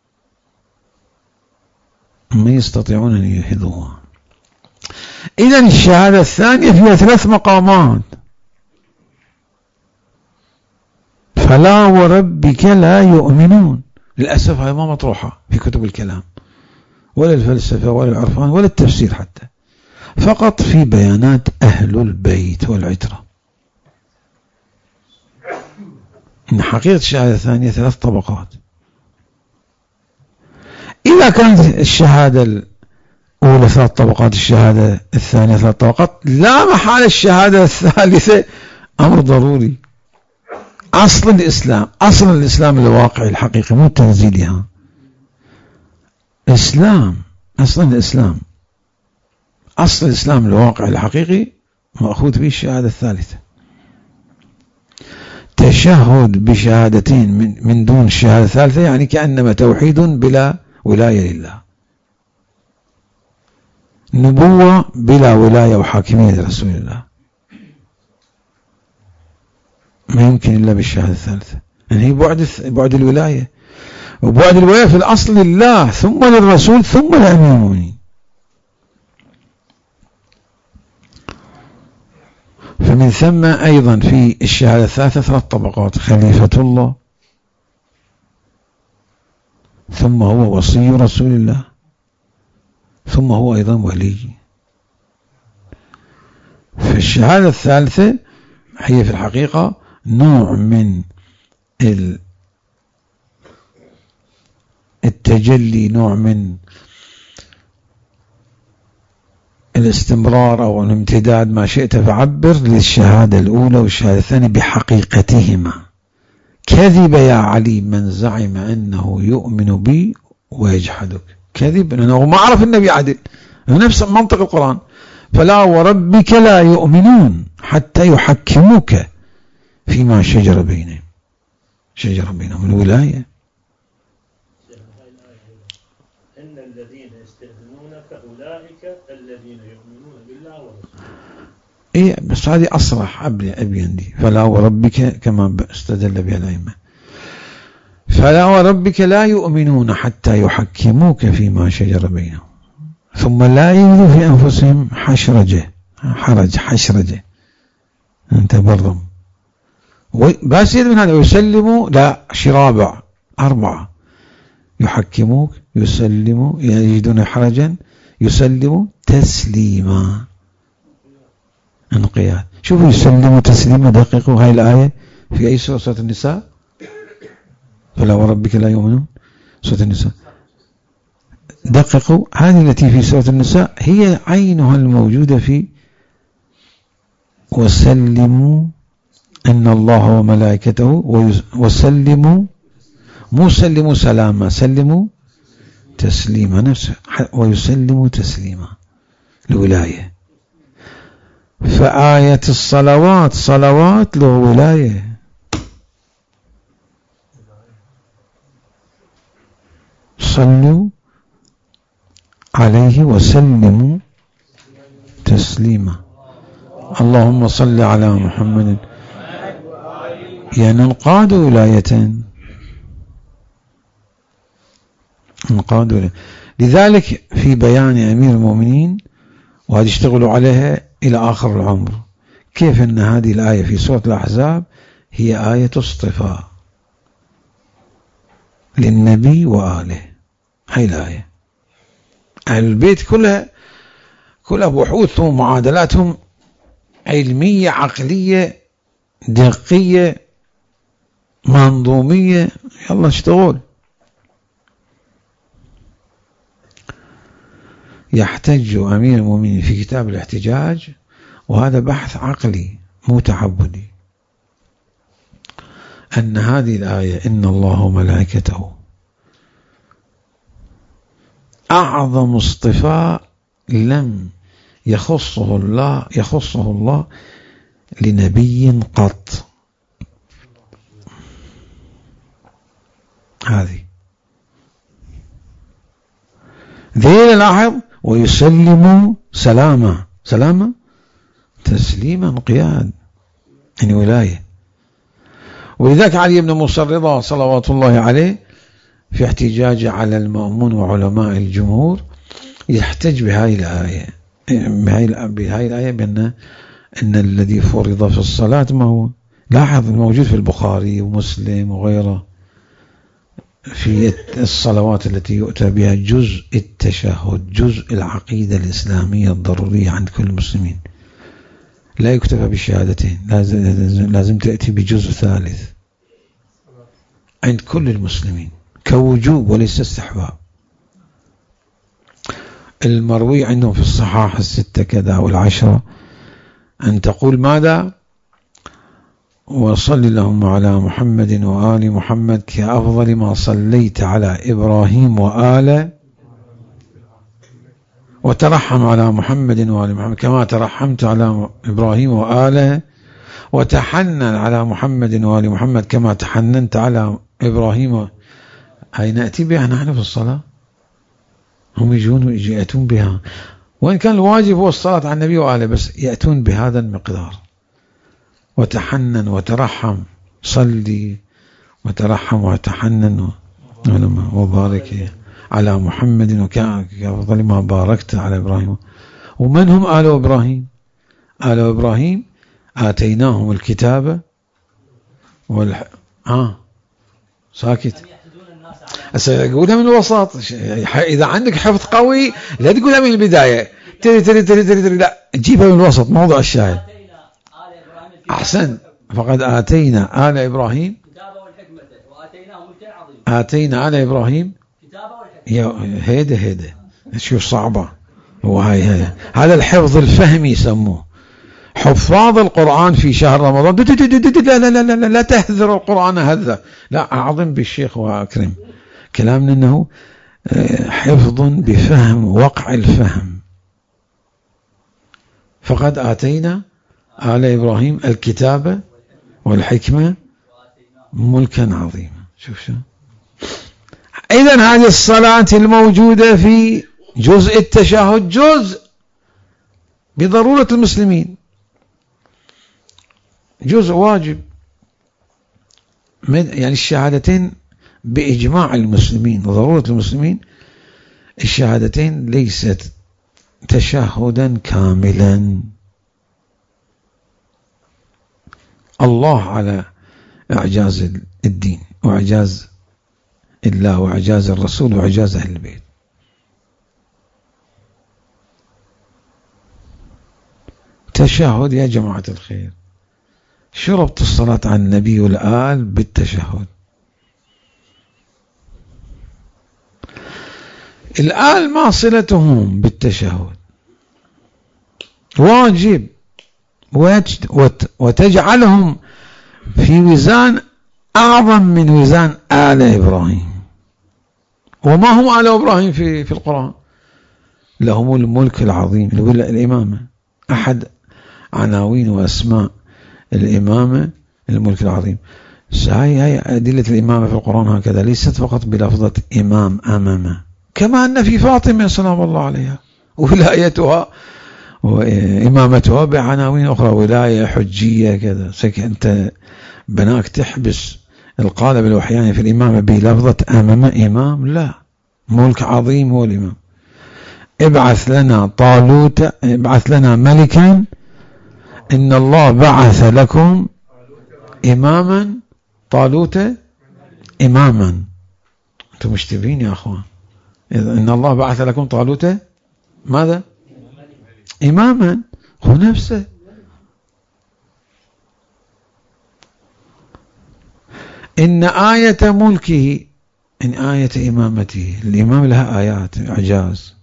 ما يستطيعون أن يحيدوها. إذن الشهادة الثانية فيها 3 مقامات. فلا وربك لا يؤمنون، للأسف هاي ما مطروحة في كتب الكلام ولا الفلسفة ولا العرفان ولا التفسير حتى، فقط في بيانات أهل البيت والعترة. إن حقيقة الشهادة الثانية 3 طبقات. إذا كانت الشهادة الأولى 3 طبقات، الشهادة الثانية 3 طبقات، لا محالة الشهادة الثالثة أمر ضروري. أصل الإسلام الواقعي الحقيقي، مو تنزيلها. أصل الإسلام الواقعي الحقيقي مأخوذ به الشهادة الثالثة. تشهد بشهادتين من دون الشهادة الثالثة يعني كأنما توحيد بلا ولاية لله، نبوة بلا ولاية وحاكمية لرسول الله، ما يمكن إلا بالشهادة الثالثة. يعني هي بعد الولاية، وبعد الولاية في الأصل لله ثم للرسول ثم لأمير المؤمنين. فمن ثم أيضا في الشهادة الثالثة 3 طبقات: خليفة الله، ثم هو وصي رسول الله، ثم هو أيضا ولي. فالشهادة الثالثة هي في الحقيقة نوع من التجلي، نوع من الاستمرار أو الامتداد، ما شئت فعبر، للشهادة الأولى والشهادة الثانية بحقيقتهما. كذب يا علي من زعم أنه يؤمن بي ويجحدك. كذب لأنه ما عرف النبي عدل، نفس منطق القرآن: فلا وربك لا يؤمنون حتى يحكموك فيما شجر بينهم. الولاية. إن الذين يستأذنونك أولئك الذين يؤمنون بالله ورسوله. بس هذه أصرح أبين دي. فلا وربك كما استدل بها الأئمة: فلا وربك لا يؤمنون حتى يحكموك فيما شجر بينهم ثم لا يجدوا في أنفسهم حشرجة أنت برضم بس من هذا. يسلموا لا شرابع 4: يحكموك، يسلموا، يجدون حرجا، يسلموا تسليما، انقياد. شوفوا يسلموا تسليما، دققوا هاي الآية في أي سورة؟ سورة النساء. فلا وربك لا يؤمنون، سورة النساء. دققوا، هذه التي في سورة النساء هي عينها الموجودة في وسلموا إن الله وملائكته وسلموا، مو سلموا سلاما، سلموا تسليما، نفسه ويسلموا تسليما، الولاية. فآية الصلوات صلوات له ولاية. صلوا عليه وسلموا تسليما. اللهم صل على محمد، ينقاد ولاية، لذلك في بيان أمير المؤمنين، وهذه اشتغلوا عليها إلى آخر العمر، كيف أن هذه الآية في سورة الأحزاب هي آية اصطفاء للنبي وآله. هاي الآية أهل البيت كلها بحوثهم ومعادلاتهم علمية عقلية دقية منظومية، يلا اشتغل. يحتج أمير المؤمنين في كتاب الاحتجاج، وهذا بحث عقلي مو تعبدي، أن هذه الآية إن الله وملائكته أعظم اصطفاء لم يخصه الله لنبي قط. هذه ذيل لاحظ ويسلم سلامة تسليما انقياد، يعني ولاية. ولذلك علي بن موسى الرضا صلوات الله عليه في احتجاجه على المأمون وعلماء الجمهور يحتج بهذه الآية بأن الذي فرض في الصلاة ما هو، لاحظ الموجود في البخاري ومسلم وغيره في الصلوات التي يؤتى بها جزء التشهد، جزء العقيدة الإسلامية الضرورية عند كل المسلمين، لا يكتفى بالشهادتين، لازم تأتي بجزء ثالث عند كل المسلمين كوجوب وليس استحباب. المروي عندهم في الصحاح 6 كذا والعشرة أن تقول ماذا؟ وصل اللهم على محمد وآل محمد كأفضل ما صليت على إبراهيم وترحم على محمد وآل محمد كما ترحمت على إبراهيم وآله، وتحنن على محمد وآل محمد كما تحننت على إبراهيم. هاي نأتي بها نحن في الصلاة، هم يأتون بها، وإن كان الواجب هو الصلاة على النبي وآله، بس يأتون بهذا المقدار. وتحنن وترحم، صلي وترحم وتحنن وبارك على محمد وكأفضل ما باركت على إبراهيم. ومن هم آل إبراهيم؟ آل إبراهيم آتيناهم الكتاب ساكت أقولها من الوسط. إذا عندك حفظ قوي لا تقولها من البداية، تري لا، جيبها من الوسط، موضوع الشاهد. أحسن. فقد آتينا آل إبراهيم آتينا آل إبراهيم هيدا شو صعبة. وهي هذا الحفظ الفهمي يسموه. حفاظ القرآن في شهر رمضان لا تهذر القرآن هذا، لا، أعظم بالشيخ وأكرم كلامنا أنه حفظ بفهم وقع الفهم. فقد آتينا آل إبراهيم الكتاب والحكمة ملكا عظيما. شوف إذن هذه الصلاة الموجودة في جزء التشهد جزء بضرورة المسلمين، جزء واجب، يعني الشهادتين بإجماع المسلمين وضرورة المسلمين. الشهادتين ليست تشهدا كاملا. الله على إعجاز الدين وإعجاز الله وإعجاز الرسول وإعجاز أهل البيت. تشهد يا جماعة الخير، شربت الصلاة على النبي والآل بالتشهد. الآل ما صلتهم بالتشهد، واجب، وتجعلهم في وزان أعظم من وزان آل إبراهيم. وما هم آل إبراهيم في القرآن؟ لهم الملك العظيم، الإمامة. أحد عناوين وأسماء الإمامة الملك العظيم. هاي أدلة الإمامة في القرآن هكذا، ليست فقط بلفظة إمام أمامه، كما أن في فاطمة سلام الله عليها ولايتها وإمامتها بعناوين أخرى، ولاية، حجية، كذا. أنت بناك تحبس القالب الوحياني في الإمامة بلفظة أمامة إمام؟ لا، ملك عظيم هو الإمام. ابعث لنا طالوت، ابعث لنا ملكا، إن الله بعث لكم إماما، طالوت إماما. أنتم مشتبهين يا أخوان. إن الله بعث لكم طالوت ماذا؟ إماما، هو نفسه. إن آية ملكه، إن آية إمامته، الإمام لها آيات إعجاز.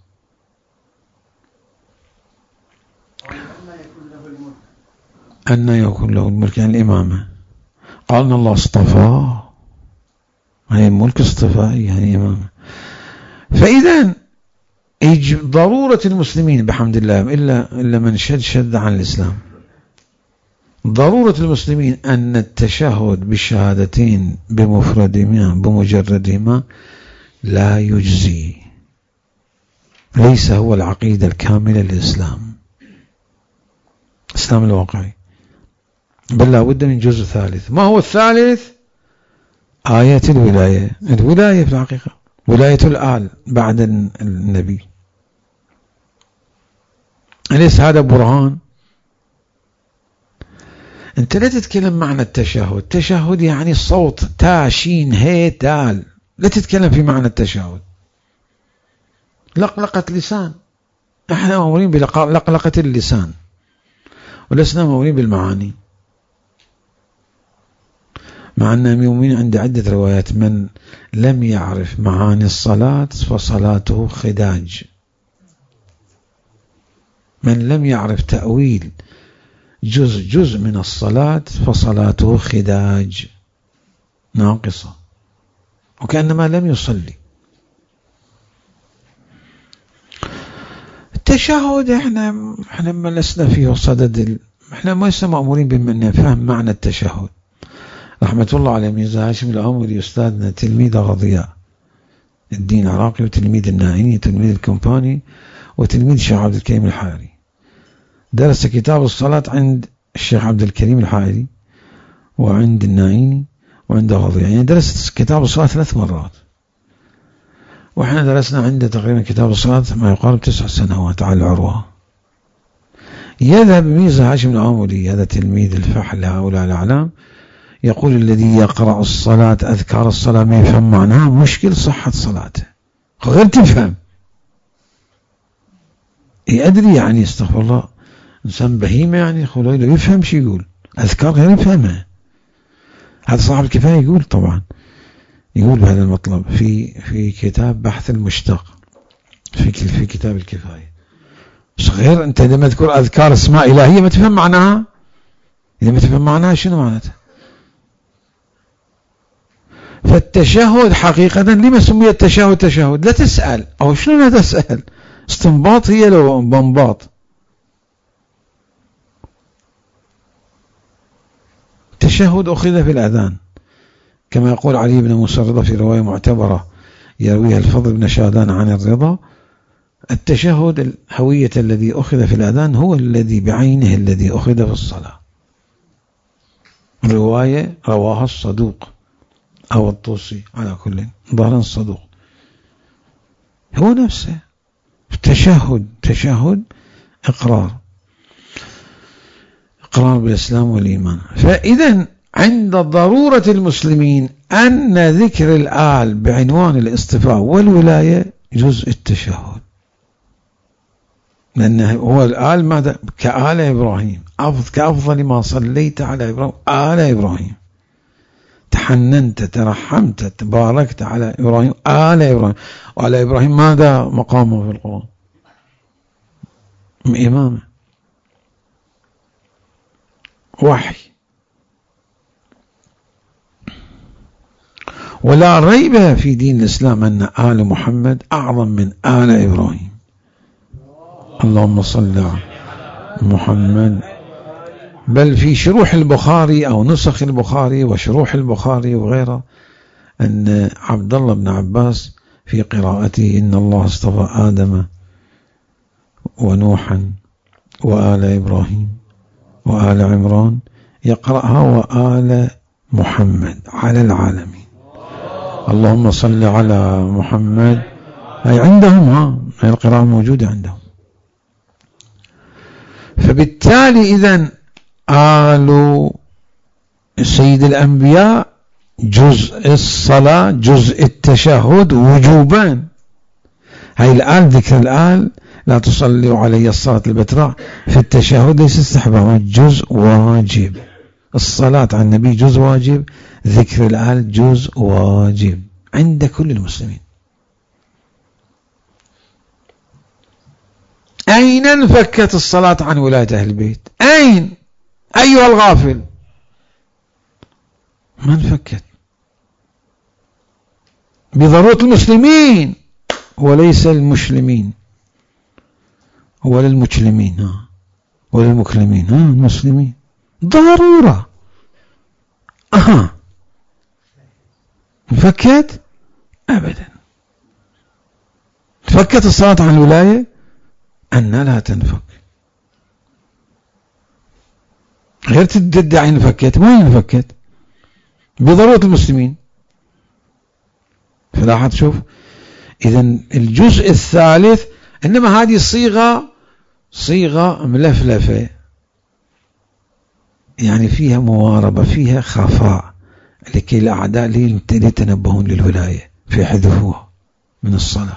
أن يكون له الملك، يعني الإمامة. قال إن الله اصطفاه، يعني الملك اصطفائي، يعني إمامة. فإذا ضرورة المسلمين بحمد الله، إلا من شد عن الإسلام، ضرورة المسلمين أن التشهد بالشهادتين بمفردهما بمجردهما لا يجزي، ليس هو العقيدة الكاملة للإسلام، الإسلام الواقعي، بل لا بد من جزء ثالث. ما هو الثالث؟ آية الولاية. الولاية في الحقيقة ولاية الآل بعد النبي. أليس هذا برهان؟ أنت لا تتكلم معنى التشهد. التشهد يعني الصوت تا شين هي دال، لا تتكلم في معنى التشهد. لقلقة لسان، احنا مأمورين بلقلقة اللسان ولسنا مأمورين بالمعاني، مع أن المؤمنين عند عدة روايات: من لم يعرف معاني الصلاة فصلاته خداج. من لم يعرف تأويل جزء من الصلاة فصلاته خداج ناقصة، وكأنما لم يصلي. التشهد احنا ما لسنا فيه صدد، احنا ما لسنا مأمورين بفهم معنى التشهد. رحمة الله على ميرزا هاشم العمري أستاذنا، تلميذ غضياء الدين العراقي، وتلميذ الناعيني، وتلميذ الكمباني، وتلميذ الشيخ عبد الكريم الحائري. درس كتاب الصلاة عند الشيخ عبد الكريم الحائري وعند الناعيني وعند غضياء، يعني درس كتاب الصلاة 3 مرات، وإحنا درسنا عنده تقريبا كتاب الصلاة ما يقارب 9 سنوات على العروة. يذهب ميرزا هاشم العمري، هذا تلميذ الفحل لهؤلاء الأعلام، يقول: الذي يقرأ الصلاة أذكار الصلاة ما يفهم معناها مشكل صحة صلاته، غير تفهم. أدري يعني استغفر الله، إنسان بهيمة يعني خلوه يفهم شي يقول، أذكار غير يفهمها. هذا صاحب الكفاية يقول، طبعا يقول بهذا المطلب في كتاب بحث المشتاق في كتاب الكفاية. غير أنت لما تذكر أذكار اسماء إلهية ما تفهم معناها، إذا ما تفهم معناها شنو معناتها؟ فالتشهد حقيقة لما سمي التشهد تشهد؟ لا تسأل، أو شنو لا تسأل، استنباط هي لو بنباط. التشهد أخذ في الأذان، كما يقول علي بن موسى الرضا في رواية معتبرة يرويها الفضل بن شادان عن الرضا: التشهد الهوية الذي أخذ في الأذان هو الذي بعينه الذي أخذ في الصلاة. رواية رواها الصدوق أو الطوسي، على كل ظاهرا الصدوق، هو نفسه. تشهد إقرار بالإسلام والإيمان. فإذا عند ضرورة المسلمين أن ذكر الآل بعنوان الاصطفاء والولاية جزء التشهد، لأنه هو الآل ماذا؟ كآل إبراهيم، كأفضل ما صليت على إبراهيم آل إبراهيم، تحننت ترحمت تباركت على إبراهيم آل إبراهيم. وعلى إبراهيم ماذا مقامه في القرآن؟ إمامه، وحي. ولا ريب في دين الإسلام أن آل محمد أعظم من آل إبراهيم. اللهم صل على محمد. بل في شروح البخاري أو نسخ البخاري وشروح البخاري وغيره أن عبد الله بن عباس في قراءته: إن الله اصطفى آدم ونوحا وآل إبراهيم وآل عمران، يقرأها وآل محمد على العالمين. اللهم صل على محمد، أي عندهم هي القراءة موجودة عندهم. فبالتالي إذن آل سيد الأنبياء جزء الصلاة جزء التشهد وجوبان. هاي الآل ذكر الآل، لا تصلوا علي الصلاة البتراء، في التشهد ليس استحباب، جزء واجب. الصلاة على النبي جزء واجب، ذكر الآل جزء واجب عند كل المسلمين. أين انفكت الصلاة عن ولاية أهل البيت؟ أين أيها الغافل؟ ما انفكت، بضرورة المسلمين وليس المسلمين ولا المسلمين ولا المكلمين، المسلمين ضرورة. انفكت أبدا. تفكت الصلاة عن الولاية أن لا تنفك، غير تدعي انفكت، ما انفكت بضرورة المسلمين. فلاحظ شوف، إذن الجزء الثالث، إنما هذه صيغة ملفلفة، يعني فيها مواربة، فيها خفاء، لكي الأعداء يتنبهون للولاية فيحذفوها من الصلاة.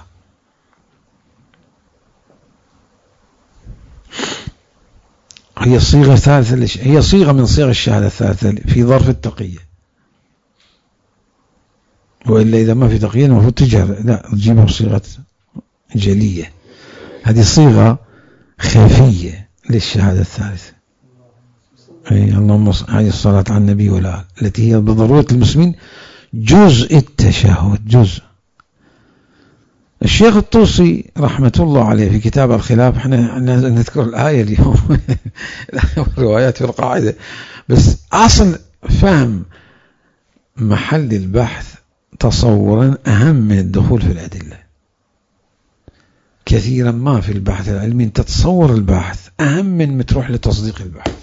هي صيغة ثالثة، هي صيغة من صيغ الشهادة الثالثة في ظرف التقية، وإلا إذا ما في تقية المفروض تجهر، لا تجيبها بصيغة جلية. هذه صيغة خفية للشهادة الثالثة. اللهم هذه الصلاة على النبي والآل التي هي بضرورة المسلمين جزء التشهد، جزء. الشيخ الطوسي رحمة الله عليه في كتاب الخلاف، احنا نذكر الآية اليوم روايات في القاعدة، بس أصل فهم محل البحث تصورا أهم من الدخول في الأدلة. كثيرا ما في البحث العلمي تتصور البحث أهم من تروح لتصديق البحث.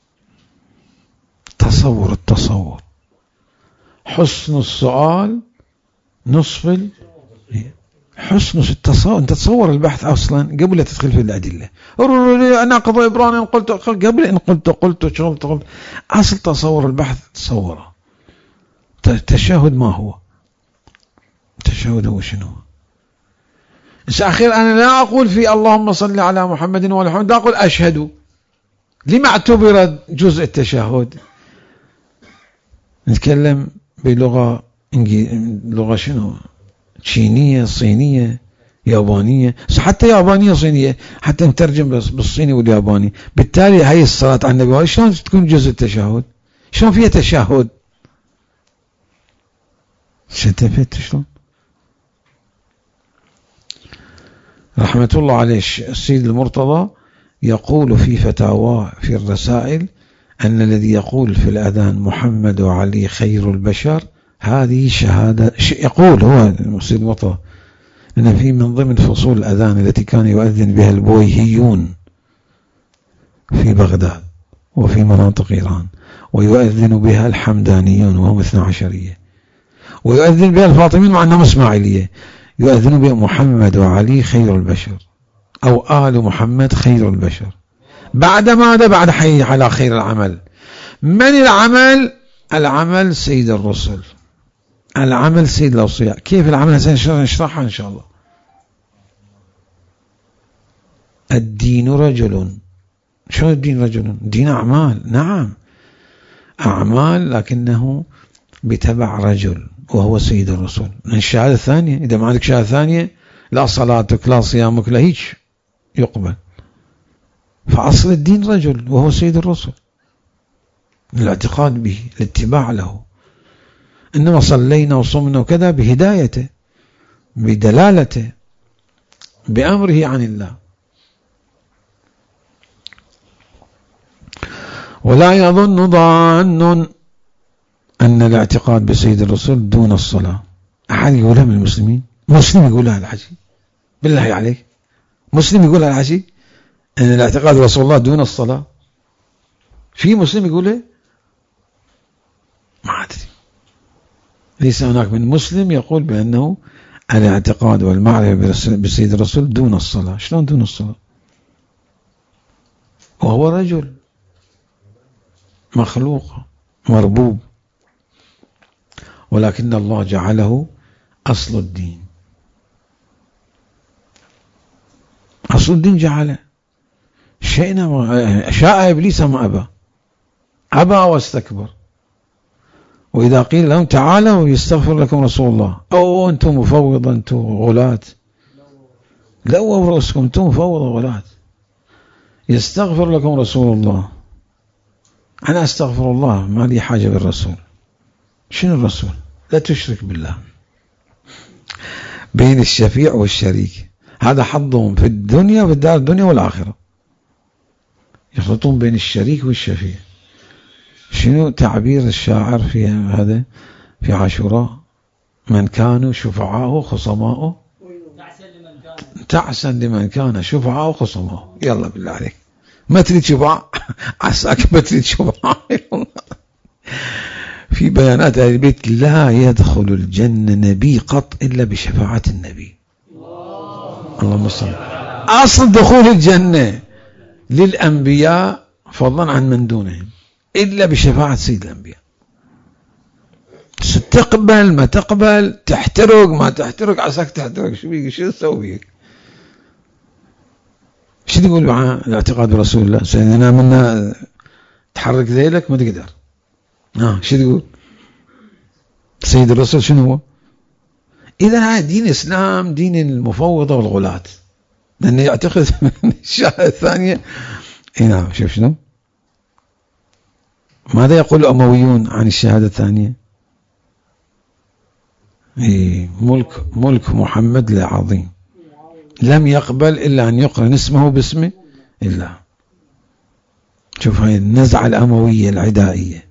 التصور حسن السؤال نصف حسن التصور. أنت تصور البحث أصلا قبل لا تدخل في الأدلة. أنا قضى إبراهيم قلت قبل إن قلت شغلت. أصل تصور البحث تصوره. التشهد ما هو؟ التشهد هو شنو؟ أخير أنا لا أقول في اللهم صل على محمد وعلى محمد، لا أقول أشهد. لما اعتبر جزء التشهد؟ نتكلم بلغة لغة شنو؟ تشينية، صينية، يابانية، حتى يابانية صينية، حتى نترجم بالصيني والياباني. بالتالي هاي الصلاة على النبي شلون تكون جزء التشهد؟ شلون فيها تشهد؟ شتفت شلون؟ رحمة الله عليه السيد المرتضى يقول في فتاوى في الرسائل أن الذي يقول في الأذان محمد وعلي خير البشر هذه شهادة، يقول هو السيد المرتضى أن في من ضمن فصول الأذان التي كان يؤذن بها البويهيون في بغداد وفي مناطق إيران، ويؤذن بها الحمدانيون وهم 12، ويؤذن بها الفاطميين مع أنهم إسماعيلية، يؤذن بها محمد وعلي خير البشر أو آل محمد خير البشر. بعد ماذا؟ بعد حي على خير العمل. من العمل؟ العمل سيد الرسل، العمل سيد الأوصياء. كيف العمل؟ سنشرحها إن شاء الله. الدين رجل. شو الدين رجل؟ دين أعمال، نعم أعمال، لكنه بتبع رجل وهو سيد الرسل. الشهادة الثانية، إذا ما عندك شهادة ثانية لا صلاتك لا صيامك لا هيك يقبل. فأصل الدين رجل وهو سيد الرسل، الاعتقاد به، الاتباع له. إنما صلينا وصمنا وكذا بهدايته، بدلالته، بأمره عن الله. ولا يظن ظان أن الاعتقاد بسيد الرسول دون الصلاة. أحد يقولها من المسلمين؟ مسلم يقولها الحجي؟ بالله عليك مسلم يقولها الحجي أن الاعتقاد برسول الله دون الصلاة؟ في مسلم يقولها؟ ما أدري. ليس هناك من مسلم يقول بأنه الاعتقاد والمعرفة بسيد الرسول دون الصلاة. شلون دون الصلاة؟ وهو رجل مخلوق مربوب، ولكن الله جعله أصل الدين. أصل الدين جعله. شاء إبليس ما أبى واستكبر. وإذا قيل لهم تعالوا يستغفر لكم رسول الله، أو أنتم مفوضة، أنتم غلاة، لو رؤوسكم أنتم مفوضة غلاة، يستغفر لكم رسول الله. أنا أستغفر الله، ما لي حاجة بالرسول. شنو الرسول؟ لا تشرك بالله. بين الشفيع والشريك، هذا حظهم في الدنيا، في الدار الدنيا والآخرة، يخلطون بين الشريك والشفيع. شنو تعبير الشاعر في هذا في عاشوراء؟ من كانوا شفعاءه خصماءه تعسا لمن كان شفعاء وخصمه. يلا بالله عليك، ما تريد شفعاء عساك، ما تريد شفعاء. في بيانات أهل البيت: لا يدخل الجنة نبي قط إلا بشفاعة النبي. اللهم صل. أصل دخول الجنة للأنبياء فضلا عن من دونهم إلا بشفاعة سيد الأنبياء. تقبل ما تقبل، تحترق ما تحترق، عساك تحترق، شو بيك شو تسوي بيك؟ شو تقول مع الاعتقاد برسول الله؟ سيدنا منا تحرك ذيلك ما تقدر. شو تقول؟ سيد الرسول شنو هو؟ إذا هذا دين الإسلام دين المفوضة والغلاة، لأنه يعتقد الشهادة الثانية. نعم. شوف شنو ماذا يقول الأمويون عن الشهادة الثانية؟ ملك محمد لعظيم، لم يقبل إلا أن يقرن اسمه باسم الله. شوف هاي النزعة الأموية العدائية.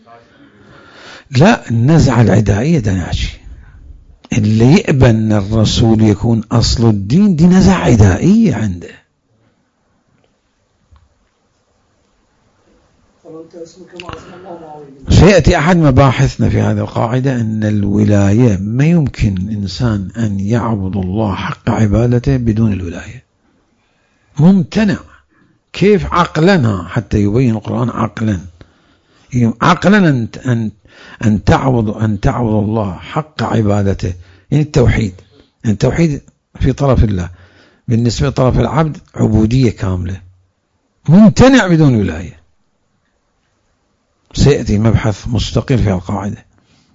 لا، النزعة العدائية دناشي اللي يقبل أن الرسول يكون أصل الدين، دي نزعة عدائية عنده. سيأتي أحد مباحثنا في هذه القاعدة أن الولاية ما يمكن إنسان أن يعبد الله حق عبادته بدون الولاية، ممتنع. كيف عقلا؟ حتى يبين القرآن عقلا أن تعبد الله حق عبادته، يعني التوحيد. يعني التوحيد في طرف الله، بالنسبة لطرف العبد عبودية كاملة، ممتنع بدون ولاية. سيأتي مبحث مستقل في القاعدة.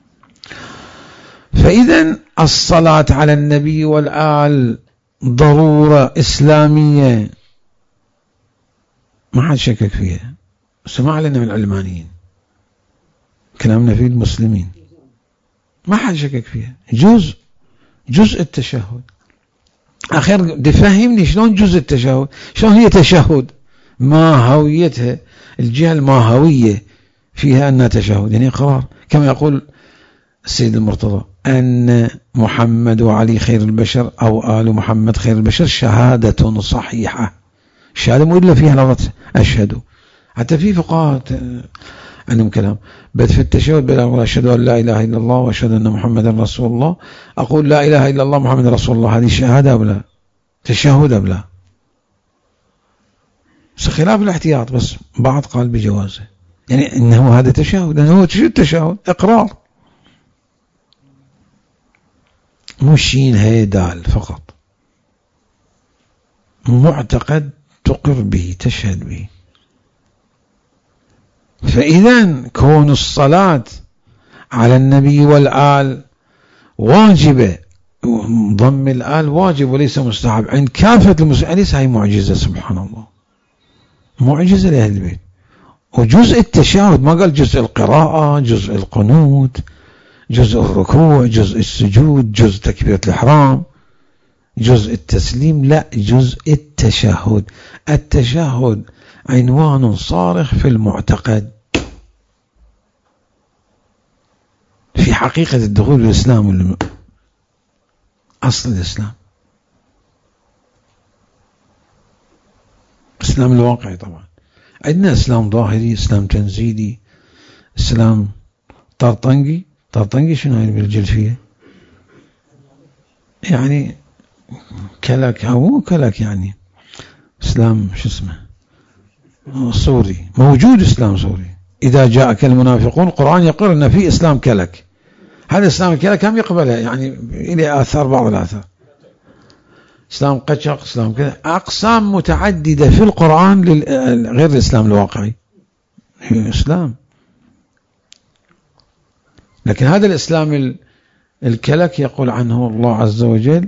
فإذا الصلاة على النبي والآل ضرورة إسلامية ما حد شكك فيها. سمع لنا من العلمانيين، كلامنا في المسلمين، ما حد شكك فيها. جزء التشهد. أخير دفهمني شلون جزء التشهد، شلون هي تشهد، ما هويتها، الجهة الماهوية فيها أنها تشهد، يعني إقرار. كما يقول السيد المرتضى أن محمد وعلي خير البشر أو آل محمد خير البشر شهادة صحيحة. الشهادة مو إلا فيها لفظة أشهد. حتى في فقهاء عندهم كلام بس في التشهد بلا أشهد أن لا إله إلا الله وأشهد أن محمدا رسول الله، أقول لا إله إلا الله محمد رسول الله، هذه شهادة أو لا؟ تشهد أو لا؟ خلاف الاحتياط، بس بعض قال بجوازه، يعني إنه هذا تشهد، لأنه هو تشهد إقرار، مو شين هي دال فقط، معتقد تقر به تشهد به. فإذا كون الصلاة على النبي والآل واجبة، ضم الآل واجب وليس مستحب عند كافة المسلمين. ليس هي معجزة، سبحان الله، معجزة لأهل البيت. وجزء التشهد، ما قال جزء القراءة، جزء القنوت، جزء الركوع، جزء السجود، جزء تكبيرة الإحرام، جزء التسليم، لا، جزء التشهد. التشهد عنوان صارخ في المعتقد، في حقيقة الدخول الإسلام، أصل الإسلام، الإسلام الواقعي. طبعا عندنا إسلام ظاهري، إسلام تنزيلي، إسلام طرطنقي. طرطنقي شنو هاي بالجلفية؟ يعني كلك أو مو كلك، يعني إسلام شو اسمه صوري. موجود إسلام صوري. إذا جاءك المنافقون، القرآن يقول أن في إسلام كلك. هذا إسلام الكلك هم يقبله، يعني إلى آثار، بعض الآثار. إسلام قشق، إسلام كذا، أقسام متعددة في القرآن غير الإسلام الواقعي، إسلام. لكن هذا الإسلام الكلك يقول عنه الله عز وجل: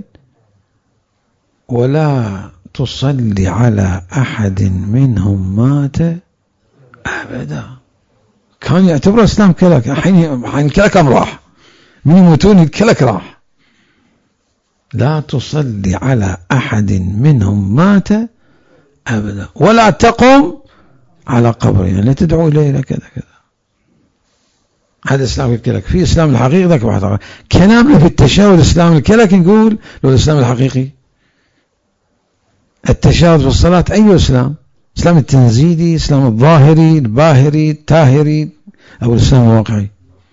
ولا تصلي على أحد منهم مات أبدا. كان يعتبر إسلام كلك. الحين الكلك راح، من يموتون الكلك راح. لا تصلي على أحد منهم مات أبدا ولا تقم على قبره، يعني لا تدعو إليه كذا كذا. هذا إسلام الكلك. في إسلام الحقيقي ذاك واحد. كلامنا في التشهد إسلام الكلك، نقول لو الإسلام الحقيقي التشهد في الصلاة أي إسلام؟ إسلام التنزيلي، إسلام الظاهري، الباهري، التاهري، أو الإسلام الواقعي؟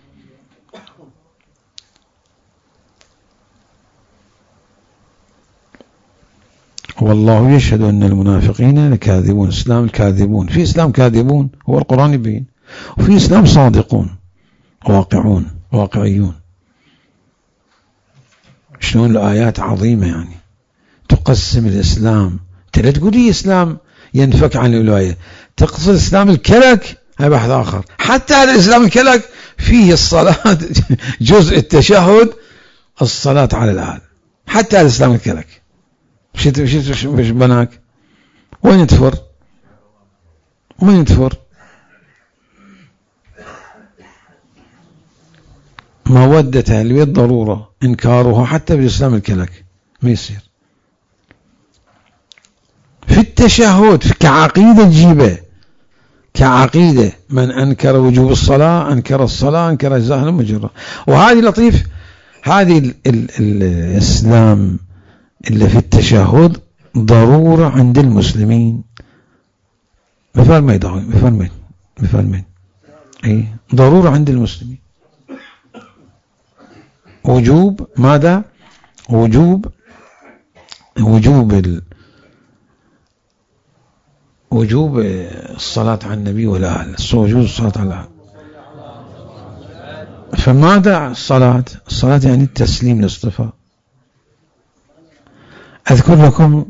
والله يشهد أن المنافقين لكاذبون. إسلام الكاذبون، في إسلام كاذبون هو القرآن يبين، وفي إسلام صادقون واقعيون. شلون الآيات عظيمة يعني تقسم الإسلام. لا تقول لي إسلام ينفك عن الولاية، تقصد إسلام الكلك، هذا بحث آخر. حتى هذا الإسلام الكلك فيه الصلاة جزء التشهد، الصلاة على الآل، حتى هذا الإسلام الكلك. وش بناك؟ وين تفر؟ مودة اللي بالضرورة إنكارها حتى بالإسلام الكلك ما يصير. في التشهد كعقيدة تجيبه، كعقيدة من أنكر وجوب الصلاة أنكر الصلاة، أنكر أجزاء المجرة. وهذه لطيف، هذه الإسلام اللي في التشهد ضرورة عند المسلمين. بفرمين أي ضرورة عند المسلمين. وجوب ماذا؟ وجوب الصلاة على النبي والآل، وجوب الصلاة على الآل. فماذا الصلاة يعني التسليم الاصطفاء. أذكر لكم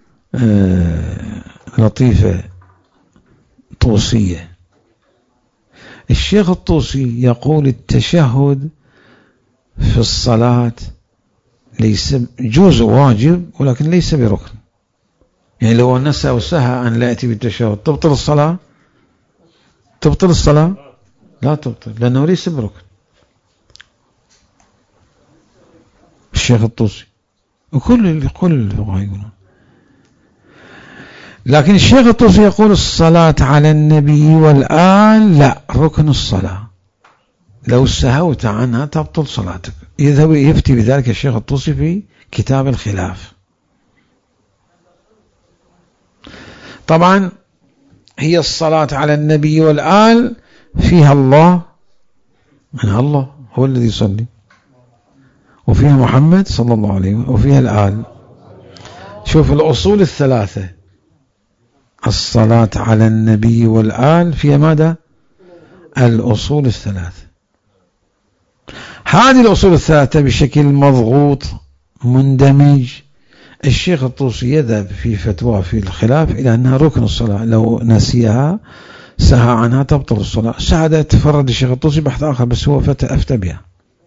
لطيفة طوسية. الشيخ الطوسي يقول التشهد في الصلاة ليس جزء واجب ولكن ليس بركن. يعني لو نسى وسهى أن لا يأتي بالتشهد تبطل الصلاة؟ لا تبطل، لأنه ليس بركن. الشيخ الطوسي وكل الفقهاء يقولون. لكن الشيخ الطوسي يقول الصلاة على النبي والآل لا، ركن الصلاة، لو سهوت عنها تبطل صلاتك. يذهب يفتي بذلك الشيخ الطوسي في كتاب الخلاف. طبعا هي الصلاة على النبي والآل فيها الله، من الله هو الذي يصلي، وفيها محمد صلى الله عليه وسلم، وفيها الآل. شوف الأصول الثلاثة، الصلاة على النبي والآل فيها ماذا؟ الأصول الثلاثة. هذه الأصول الثلاثة بشكل مضغوط مندمج. الشيخ الطوسي يذهب في فتوى في الخلاف إلى أنها ركن الصلاة، لو نسيها سهى عنها تبطل الصلاة. هذا تفرد الشيخ الطوسي بحث آخر، بس هو أفتى بها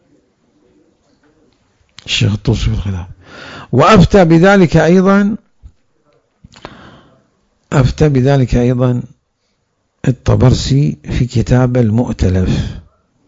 الشيخ الطوسي في الخلاف. وأفتى بذلك أيضا الطبرسي في كتاب المؤتلف.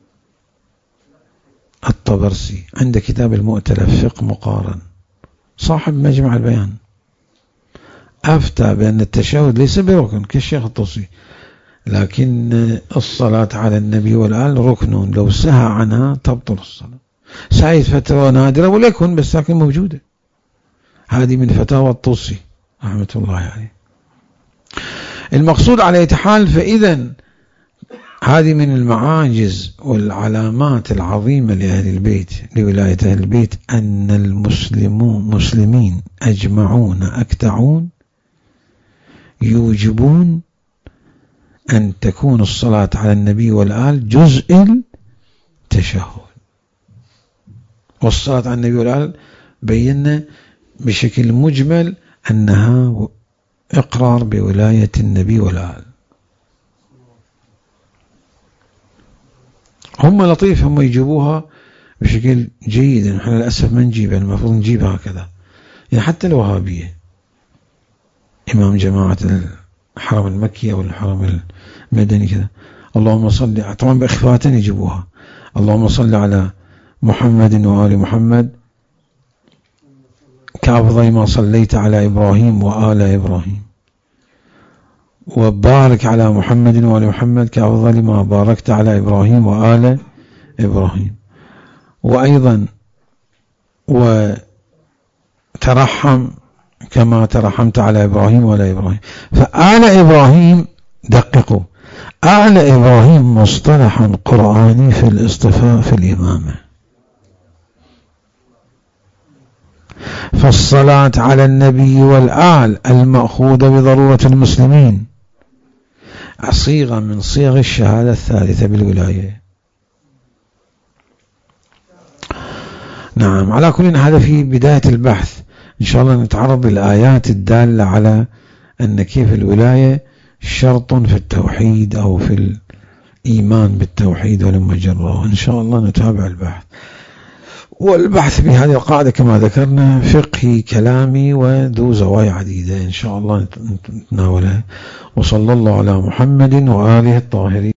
الطبرسي عند كتاب المؤتلف فقه مقارن، صاحب مجمع البيان، أفتى بأن التشهد ليس بركن كالشيخ الطوسي، لكن الصلاة على النبي والآل ركن، لو سهى عنها تبطل الصلاة. سعيد فتوى نادرة وليكن، بس لكن موجودة. هذه من فتاوى الطوسي رحمة الله عليه. المقصود على أي حال، فإذا هذه من المعاجز والعلامات العظيمة لأهل البيت، لولاية أهل البيت، أن المسلمين أجمعون أكتعون يوجبون أن تكون الصلاة على النبي والآل جزء التشهد. والصلاة على النبي والآل بينا بشكل مجمل أنها إقرار بولاية النبي والآل. هم لطيف، هم يجيبوها بشكل جيد، نحن للأسف ما نجيبها، المفروض نجيبها هكذا. يعني حتى الوهابية، إمام جماعة الحرم المكي أو الحرم المدني كذا، اللهم صل، طبعا بإخفاء يجيبوها، اللهم صل على محمد وآل محمد كأفضل ما صليت على إبراهيم وآل إبراهيم، وبارك على محمد وآل محمد كأفضل ما باركت على إبراهيم وآل إبراهيم. وأيضا وترحم كما ترحمت على إبراهيم ولا إبراهيم. فآل إبراهيم دققوا، آل إبراهيم مصطلح قرآني في الاصطفاء في الإمامة. فالصلاة على النبي والآل المأخوذة بضرورة المسلمين صيغة من صيغ الشهادة الثالثة بالولاية. نعم، على كل هذا في بداية البحث، إن شاء الله نتعرض للآيات الدالة على أن كيف الولاية شرط في التوحيد أو في الإيمان بالتوحيد والمجرة. إن شاء الله نتابع البحث، والبحث بهذه القاعدة كما ذكرنا فقهي كلامي وذو زوايا عديدة، إن شاء الله نتناولها. وصلى الله على محمد وآله الطاهرين.